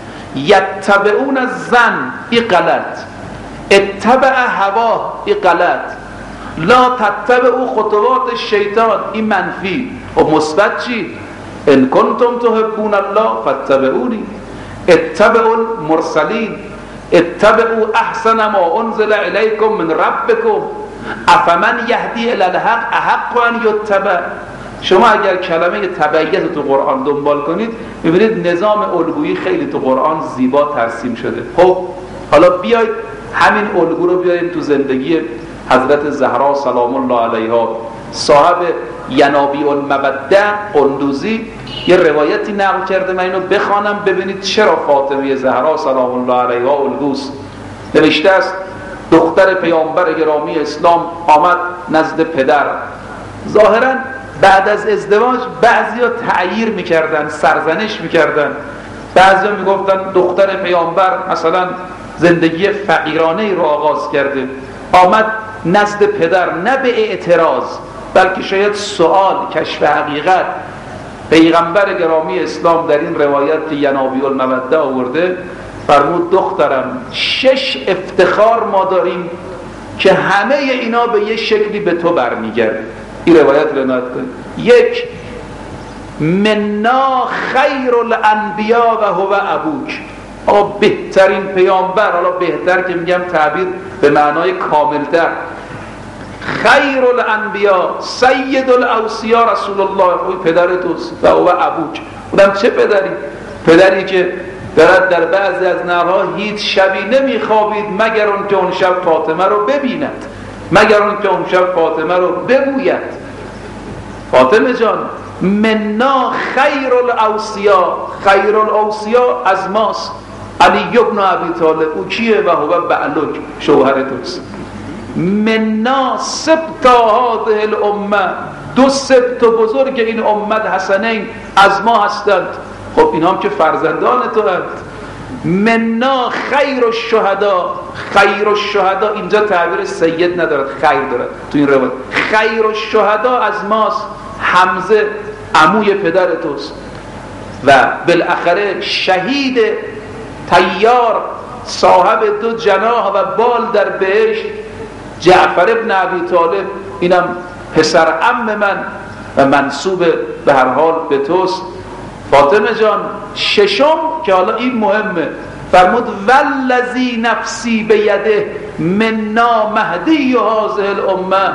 یتبعون الظن، این غلط. اتبع هوا، این غلط. لا تتبعوا خطوات الشیطان، این منفی. و مثبت چی؟ ان کنتم تحبون الله فاتبعونی. اتبعوا المرسلین، اتبعوا احسن ما انزل الیکم من ربکم افمن یهدی الی الحق احق ان یتبع. شما اگر کلمه تبعیت تو قرآن دنبال کنید میبینید نظام الگویی خیلی تو قرآن زیبا ترسیم شده. خب حالا بیاید همین الگو رو بیاریم تو زندگی حضرت زهرا سلام الله علیها. صاحب ینابیع المبدع قندوزی یه روایتی نقل کرده، من اینو بخوانم ببینید چرا فاطمه زهرا سلام الله علیها الگوست. نوشته است دختر پیامبر گرامی اسلام آمد نزد پدر. ظاهراً بعد از ازدواج بعضیا تعییر میکردن، سرزنش میکردن، بعضیا میگفتن دختر پیامبر مثلا زندگی فقیرانه رو آغاز کرده، آمد نزد پدر، نه به اعتراض بلکه شاید سوال، کشف حقیقت. پیغمبر گرامی اسلام در این روایت که ینابیع المودع آورده فرمود دخترم 6 افتخار ما داریم که همه اینا به یه شکلی به تو برمیگرده. این روایت رو نقل کنید. 1 منا خیر الانبیا و هو ابوک، بهترین پیامبر، حالا بهتر که میگم تعبیر به معنای کاملتر، خیر الانبیا سید الاوصیا رسول الله، پدر توست، و هو ابوک. اونم چه پدری؟ پدری که دارد در بعضی از نقل‌ها هیچ شبی نمیخوابید مگر اون که اون شب فاطمه رو ببیند، مگر اون که اون شب فاطمه رو ببوید. فاطمه جان منا خیر الاوصیا، خیر الاوصیا از ماست. علی ابن ابی طالب او کیه؟ و هو بعلک، شوهر توست. منا سبط هذه الامه، 2 سبط بزرگ این امت حسنین از ما هستند. خب اینا هم که فرزندان تو هستند. منا خیر الشهدا، خیر الشهدا اینجا تعبیر سید ندارد، خیر دارد تو این روایت. خیر الشهدا از ماست، حمزه عموی پدر توست. و بالاخره شهید طیار صاحب 2 جناح و بال در بهشت جعفر ابن ابی طالب، اینم پسر عم من و منسوب به هر حال به توست. فاطمه جان 6م که حالا این مهمه، فرمود والذی نفسی بیده منا مهدی هذه الامه.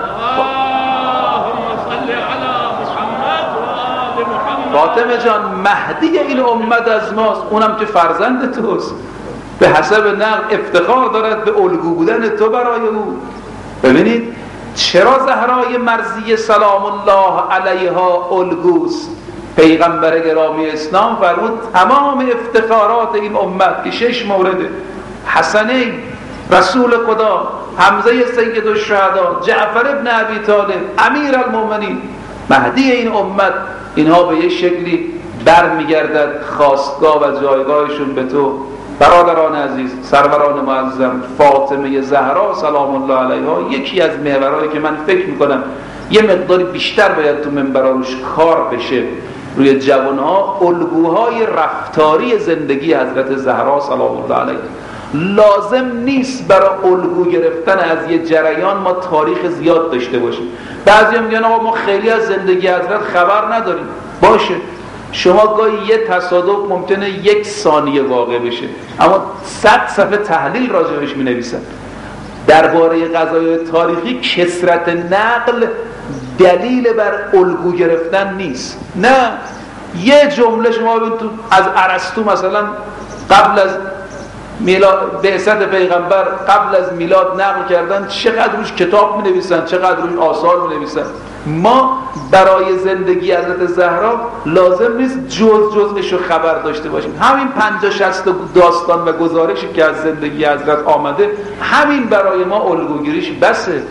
فاطمه جان مهدی این امت از ماست، اونم که فرزند توست. به حسب نقل افتخار دارد به الگو بودن تو برای او. ببینید چرا زهرای مرضیه سلام الله علیها الگوست. پیغمبر گرامی اسلام فرمود تمام افتخارات این امت که 6 مورده، حسنین رسول خدا، حمزه سید الشهدا، جعفر ابن ابی طالب امیر المؤمنین، مهدی این امت، اینها به یه شکلی برمیگردد خواستگاه و جایگاهشون به تو. برادران عزیز، سروران معظم، فاطمه زهرا سلام الله علیها یکی از محورهایی که من فکر میکنم یه مقداری بیشتر باید تو منبرها روش کار بشه، روی جوانها، الگوهای رفتاری زندگی حضرت زهرا سلام الله علیها. لازم نیست برای الگو گرفتن از یه جریان ما تاریخ زیاد داشته باشیم. بعضی میگن آقا ما خیلی از زندگی حضرت خبر نداریم. باشه، شما گاهی یه تصادف ممکنه 1 ثانیه واقع بشه، اما 100 صفحه تحلیل راجعش می نویسن. درباره قضایای تاریخی کثرت نقل دلیل بر الگو گرفتن نیست. نه، یه جمله شما ببین تو از ارسطو مثلا قبل از میلاد، بعثت پیغمبر قبل از میلاد نقل کردن، چقدر روش کتاب می نویسن، چقدر روش آثار می نویسن. ما برای زندگی حضرت زهرا لازم نیست جزش رو خبر داشته باشیم. همین 50-60 داستان و گزارشی که از زندگی حضرت آمده، همین برای ما الگوگیریش بسه.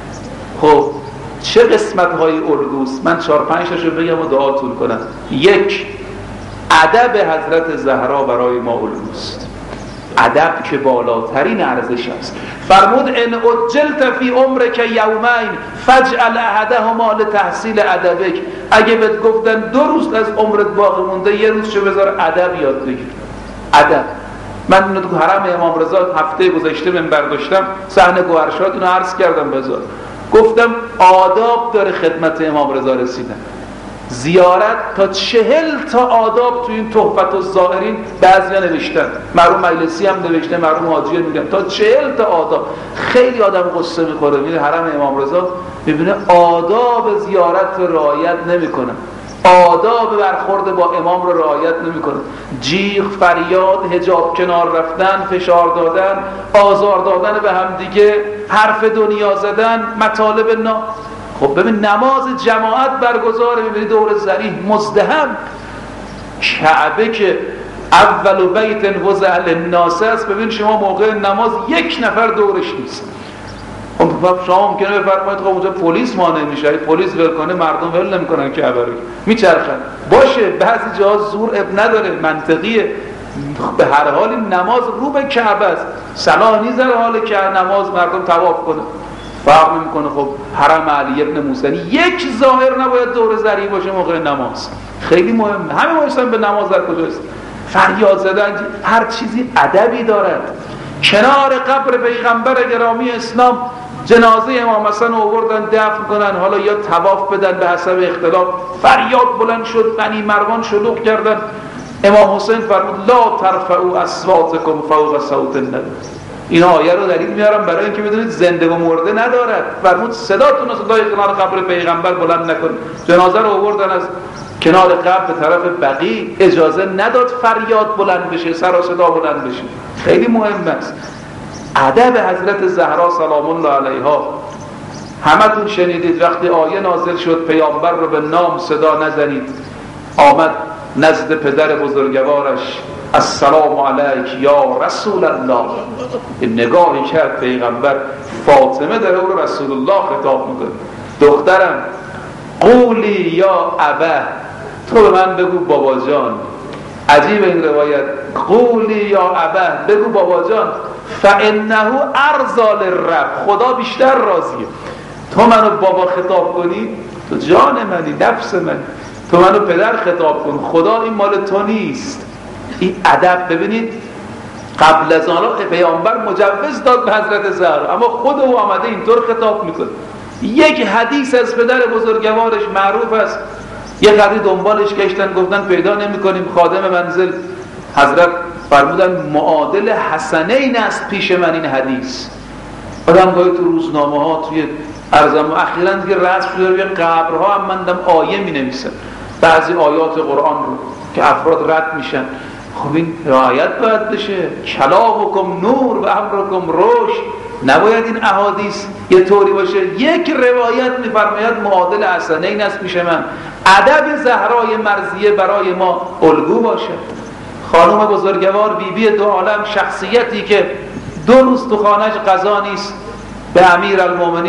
خب چه قسمت های الگوست؟ من 4-5 تاشو بگم و دعاتون کنم. 1. ادب حضرت زهرا برای ما الگوست. ادب که بالاترین ارزش است. فرمود ان اجلت فی عمرک یومین فاجعل احدهما لتحصیل ادبک. اگه بهت گفتن 2 روز از عمرت باقی مونده، 1 روزشو بذار ادب یاد بگیر. ادب. من اینو تو حرم امام رضا هفته گذشته منبر داشتم، صحنه گوهرشاد اینو عرض کردم بذار. گفتم آداب داره خدمت امام رضا رسیدن. زیارت تا 40 تا آداب تو این تحفت الزائرین بعضیا نوشتن، مرحوم مجلسی هم نوشته، مرحوم حاجی میگم تا 40 تا آداب. خیلی آدم قصه میخوره، میره حرم امام رضا میبینه آداب زیارت رو رعایت نمیکنن، آداب برخورد با امام رو رعایت نمیکنن. جیغ، فریاد، حجاب کنار رفتن، فشار دادن، آزار دادن به هم دیگه، حرف دنیا زدن، مطالب خب ببین نماز جماعت برگزاره، میبینی دور زریح مزدحم. کعبه که اول بیت وضع للناس است، ببین شما موقع نماز 1 نفر دورش نیست. خب شما ممکنه بفرمایید خب اونجا پلیس مانع میشه، پلیس ول کنه مردم ول نمیکنن کعبه رو، میچرخن. باشه، بعضی جاها زور اب نداره، منطقیه. به هر حال نماز رو به کعبه است. صلاح نیست در حال که نماز مردم طواف کنه، فرق نمیکنه. خب حرم علی ابن موسی 1 ظاهر نباید دور زری باشه موقع نماز. خیلی مهمه. همه وایسن به نماز در کجاست؟ فریاد زدن، هر چیزی ادبی دارد. کنار قبر پیغمبر گرامی اسلام جنازه امام حسن آوردن دفن کنن، حالا یا طواف بدن به حسب اختلاف. فریاد بلند شد، بنی مروان شلوغ کردن. امام حسین فرمود لا ترفعوا اصواتکم فوق صوت النبی. این آیه رو دلیل میارم برای اینکه بدونید زنده و مرده ندارد. فرمود صداتون رو صدای کنار قبر پیغمبر بلند نکنید. جنازه رو آوردن از کنار قبر به طرف بقیع، اجازه نداد فریاد بلند بشه، سر و صدا بلند بشه. خیلی مهم است. ادب حضرت زهرا سلام الله علیها. همتون شنیدید وقتی آیه نازل شد پیامبر رو به نام صدا نزنید، آمد نزد پدر بزرگوارش السلام علیک یا رسول الله. این نگاهی کرد پیغمبر، فاطمه داره او رو رسول الله خطاب میکنه. دخترم قولی یا ابه، تو به من بگو بابا جان. عجیب این روایت، قولی یا ابه، بگو بابا جان. فانه ارضی للرب، خدا بیشتر راضیه. تو منو بابا خطاب کنی، تو جان منی، نفس منی. تو منو پدر خطاب کن، خدا این مال تو نیست. این ادب. ببینید قبل از آن پیامبر مجوز داد به حضرت زهرا، اما خود او آمده اینطور خطاب میکنه. 1 حدیث از پدر بزرگوارش معروف است. یه قدری دنبالش گشتن، گفتن پیدا نمی‌کنیم خادم منزل. حضرت فرمودن معادل حسنین است پیش من این حدیث. آدم گاهی تو روزنامه ها توی ارزم اخیراً دیگه رسم شده روی قبرها هم مندم آیه می‌نویسن، بعضی آیات قرآن رو که افراد رد میشن. خب این رعایت باید بشه. کلامکم نور و امرکم رشد. نباید این احادیث یه طوری باشه. 1 روایت می‌فرماید معادل حسنین است پیش من. ادب زهرای مرضیه برای ما الگو باشه. خانم بزرگوار بیبی 2 عالم، شخصیتی که 2 روز تو خانه‌اش غذا نیست، به امیرالمومنین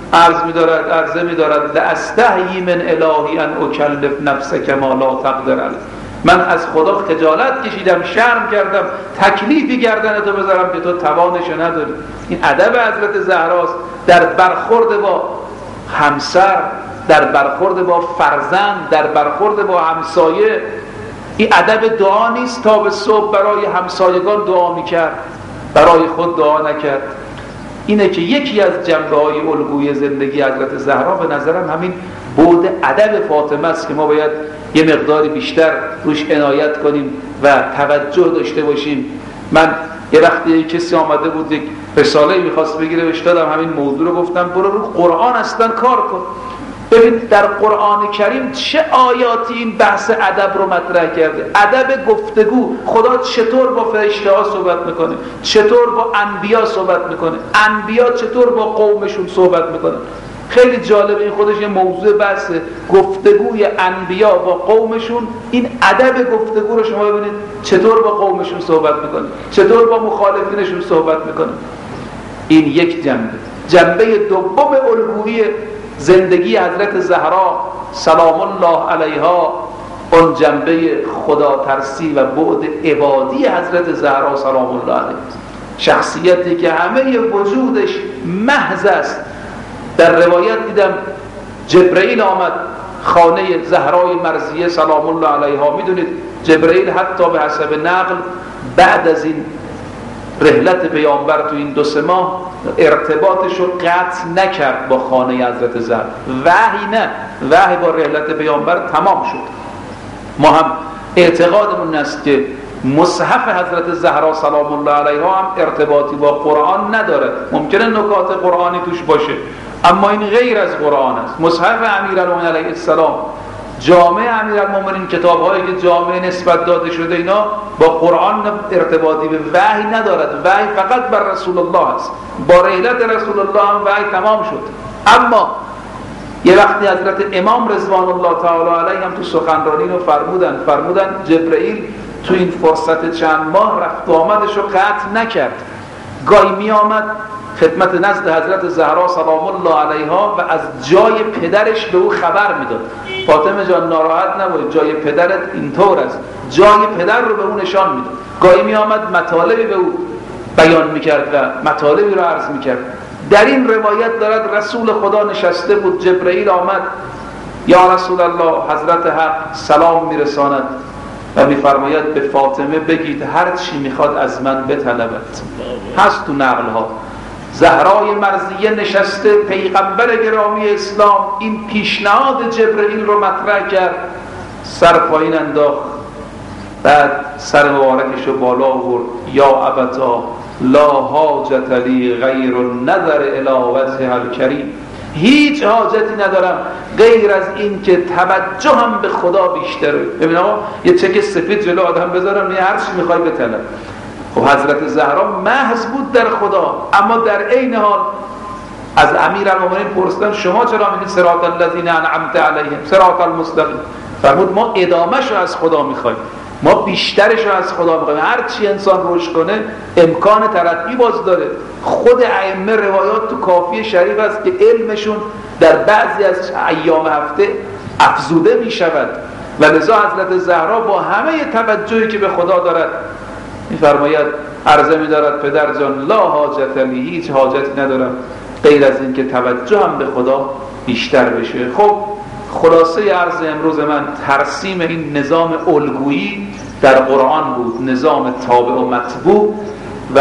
عرضه می‌دارد لاستحیی من الهی ان اکلف نفسک ما لا تقدر علیه. من از خدا خجالت کشیدم، شرم کردم تکلیفی گردنتو بذارم که تو توانش نداری. این ادب حضرت زهراست در برخورد با همسر، در برخورد با فرزند، در برخورد با همسایه. این ادب دعا نیست تا به صبح برای همسایگان دعا میکرد، برای خود دعا نکرد. اینه که یکی از جنبه‌های الگوی زندگی حضرت زهرا به نظرم همین بعد ادب فاطمه است که ما باید یه مقداری بیشتر روش عنایت کنیم و توجه داشته باشیم. من یه وقتی کسی آمده بود یک رساله میخواست بگیره، بهش دادم همین موضوع رو، گفتم برو رو قرآن اصلا کار کن، ببین در قرآن کریم چه آیاتی این بحث ادب رو مطرح کرده. ادب گفتگو، خدا چطور با فرشته ها صحبت میکنه، چطور با انبیا صحبت میکنه، انبیا چطور با قومشون صحبت میکنه. خیلی جالبه، این خودش یه موضوع بحثه، گفتگوی انبیا با قومشون. این ادب گفتگو رو شما ببینید چطور با قومشون صحبت میکنه، چطور با مخالفینشون صحبت میکنه. این یک جنبه دوم الگویی زندگی حضرت زهرا سلام الله علیها، اون جنبه خدا ترسی و بعد عبادی حضرت زهرا سلام الله علیها، شخصیتی که همه وجودش محض است. در روایت دیدم جبرئیل آمد خانه زهرای مرضیه سلام الله علیها. میدونید جبرئیل حتی به حسب نقل بعد از این رحلت پیامبر تو این 2-3 ماه ارتباطش رو قطع نکرد با خانه حضرت زهرا. وحی با رحلت پیامبر تمام شد. ما هم اعتقادمون است که مصحف حضرت زهرا سلام الله علیها هم ارتباطی با قرآن نداره. ممکنه نکات قرآنی توش باشه، اما این غیر از قرآن است. مصحف امیرالمومنین علیه السلام، جامع امیرالمومنین، کتاب‌هایی که جامع نسبت داده شده، اینا با قرآن ارتباطی به وحی ندارد. وحی فقط بر رسول الله است. با رحلت رسول الله هم وحی تمام شد. اما یه وقتی حضرت امام رضوان الله تعالی علیه هم تو سخنرانی رو فرمودن جبرئیل تو این فرصت چند ماه رفت و آمدش رو قطع نکرد. گاهی می آمد خدمت نزد حضرت زهرا سلام الله علیها و از جای پدرش به او خبر میداد. فاطمه جان ناراحت نباید، جای پدرت اینطور است. جای پدر رو به او نشان میداد. گاهی می آمد مطالبی به او بیان میکرد و مطالبی رو عرض میکرد. در این روایت دارد رسول خدا نشسته بود، جبرئیل آمد، یا رسول الله، حضرت حق سلام میرساند و میفرماید به فاطمه بگید هر چی میخواد از من بطلبد. هست تو نقل ها. زهرای مرضیه نشسته، پیغمبر گرامی اسلام این پیشنهاد جبرئیل رو مطرح کرد، سر پایین انداخت، بعد سر مبارکش رو بالا آورد، یا ابتا لا حاجت لی غیر النظر الی وجه الکریم، هیچ حاجتی ندارم غیر از این که توجهم به خدا بیشتره. ببین آقا، یه چک سفید جلو آدم بذارم، یه هر چی میخوای بطلب. خب حضرت زهرا محض بود در خدا، اما در عین حال از امیرالمومنین پرسیدن شما چرا میگید صراط الذین انعمت علیهم صراط المستقیم؟ فرمود ما ادامه‌شو از خدا میخوایم، ما بیشترشو از خدا میخوایم. هر چی انسان روش کنه امکان ترقی باز داره. خود ائمه روایات تو کافی شریف است که علمشون در بعضی از ایام هفته افزوده میشود و لذا حضرت زهرا با همه توجهی که به خدا دارد میفرماید، عرضه می‌دارد پدر جان لا حاجت لی، هیچ حاجتی ندارم غیر از این که توجهم به خدا بیشتر بشه. خب خلاصه عرض امروز من ترسیم این نظام الگویی در قرآن بود، نظام تابع و متبوع و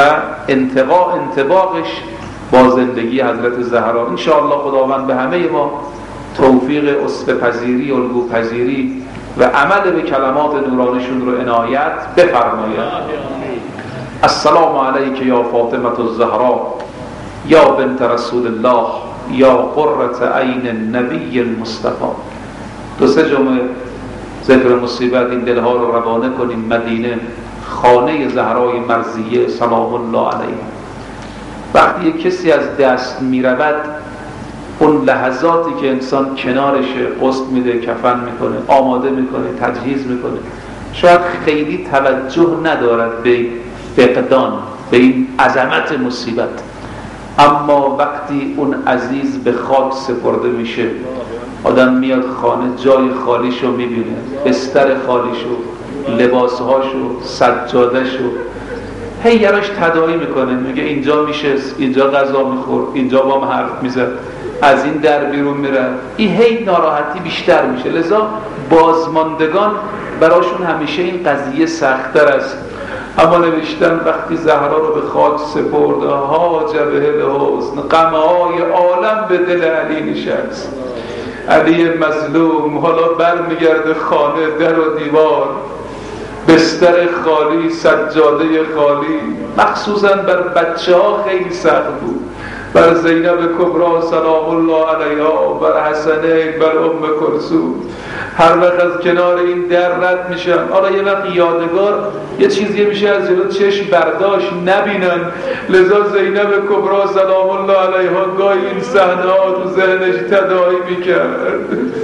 انطباقش با زندگی حضرت زهرا. انشاءالله خداوند به همه ما توفیق اسوه پذیری، الگو پذیری و عمل به کلمات نورانیشون رو عنایت بفرماید. السلام علیک یا فاطمة الزهرا یا بنت رسول الله یا قرة عین النبی المصطفى. 2-3 جمعه ذکر مصیبت این دلها رو روانه کنیم مدینه، خانه زهرای مرضیه سلام الله علیها. وقتی یک کسی از دست میرود، اون لحظاتی که انسان کنارشه، غسل میده، کفن میکنه، آماده میکنه، تجهیز میکنه، شاید خیلی توجه ندارد به فقدان، به این عظمت مصیبت. اما وقتی اون عزیز به خاک سپرده میشه، آدم میاد خانه جای خالیشو میبینه، بستر خالیشو، لباسهاشو، سجادهشو، هی یراش تداعی میکنه، میگه اینجا میشست، اینجا غذا میخورد، اینجا با هم حرف میزد، از این در بیرون میرن. این هی ناراحتی بیشتر میشه. لذا بازماندگان براشون همیشه این قضیه سخت‌تر است. اما نوشتن وقتی زهرا رو به خاک سپرد، ها جبه الحزن، غم‌های عالم به دل علی نشست. علی مظلوم حالا برمیگرده خانه، در و دیوار، بستر خالی، سجاده خالی. مخصوصا بر بچه ها خیلی سخت بود، بر زینب کبرا سلام الله علیها، بر حسنین، بر ام کلثوم. هر وقت از کنار این در رد میشن، حالا یه وقت یادگار یه چیزی میشه از جلو چشم برداشت نبینن، لذا زینب کبرا سلام الله علیها گاهی این صحنه ها تو ذهنش تداعی میکرد.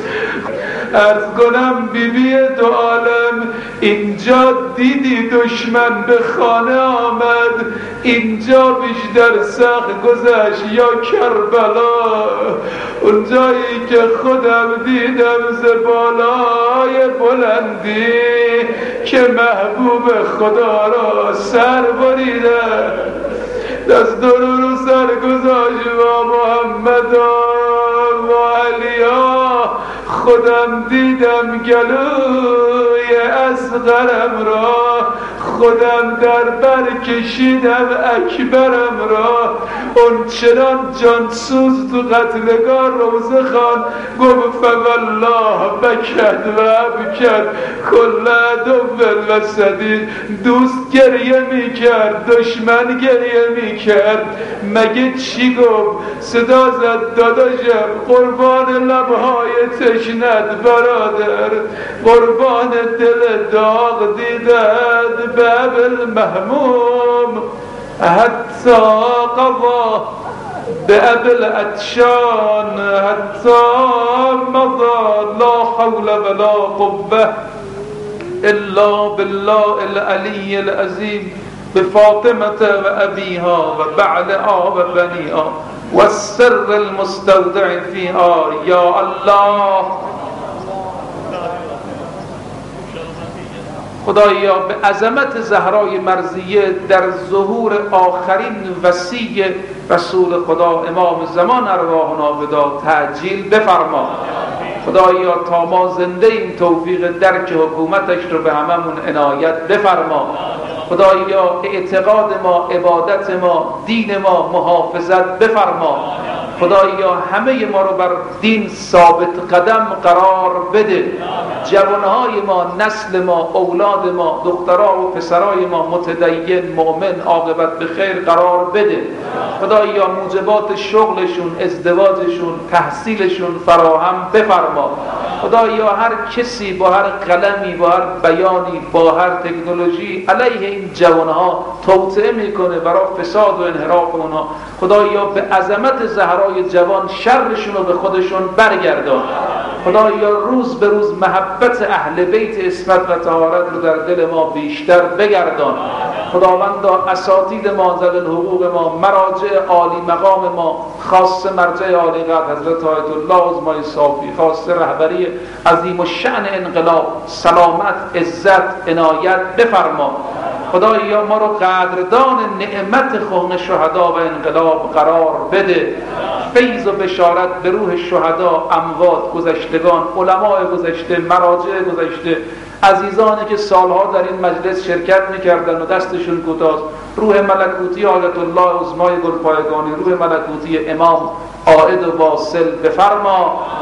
عرض کنم بیبی دو عالم، اینجا دیدی دشمن به خانه آمد، اینجا بیشتر سخت گذشت یا کربلا، اون جایی که خودم دیدم ز بالای بلندی که محبوب خدا را سر بریده، دست درو سر گذاشت با محمد و علیا، خودم دیدم گلوی اصغرم را، خودم در بر کشیدم اکبرم را. اون چنان جانسوز تو قتلگاه روزه خان گفت فوالله بکد و ابکد کل عدو الوسدی، دوست گریه میکرد، دشمن گریه میکرد. مگه چی گفت؟ صدا زد داداشم قربان لبهای تشنت برادر، قربان دل داغ دیدد باب المهموم، حتی قضا باب العطشان، حتی مضى، لا حول ولا قوة الا بالله العلی العظیم، بفاطمة و ابیها و بعلها و بنیها و السر المستودع فیها. یا الله خدایا به عظمت زهرای مرضیه در ظهور آخرین وصی رسول خدا امام زمان ارواحنا بدا تعجیل بفرما. خدایا تا ما زنده این توفیق درک حکومتش رو به هممون عنایت بفرما. خدایا اعتقاد ما، عبادت ما، دین ما محافظت بفرما. خدایا همه ما رو بر دین ثابت قدم قرار بده. جوانهای ما، نسل ما، اولاد ما، دخترها و پسرای ما متدین، مؤمن، عاقبت به خیر قرار بده. خدایا موجبات شغلشون، ازدواجشون، تحصیلشون فراهم بفرما. خدایا هر کسی با هر قلمی، با هر بیانی، با هر تکنولوژی علیه این جوانها توطئه میکنه برای فساد و انحراف اونها، خدایا به عظمت زهرای جوان شرشون رو به خودشون برگردان. خدایا روز به روز محبت اهل بیت عصمت و طهارت رو در دل ما بیشتر بگردان. خداوندا اساتید ما، ذوی الحقوق ما، مراجع عالی مقام ما، خاص مرجع عالی قدر حضرت آیت الله عظمای صافی، خاص رهبری عظیم الشأن انقلاب، سلامت، عزت، عنایت بفرما. خدایا ما رو قدردان نعمت خون شهدا و انقلاب قرار بده. فیض و بشارت به روح شهدا، اموات، گذشتگان، علماء گذشته، مراجع گذشته، عزیزانی که سالها در این مجلس شرکت میکردن و دستشون کوتاست، روح ملکوتی آیت الله عظمای گلپایگانی، روح ملکوتی امام عائد و واصل بفرما.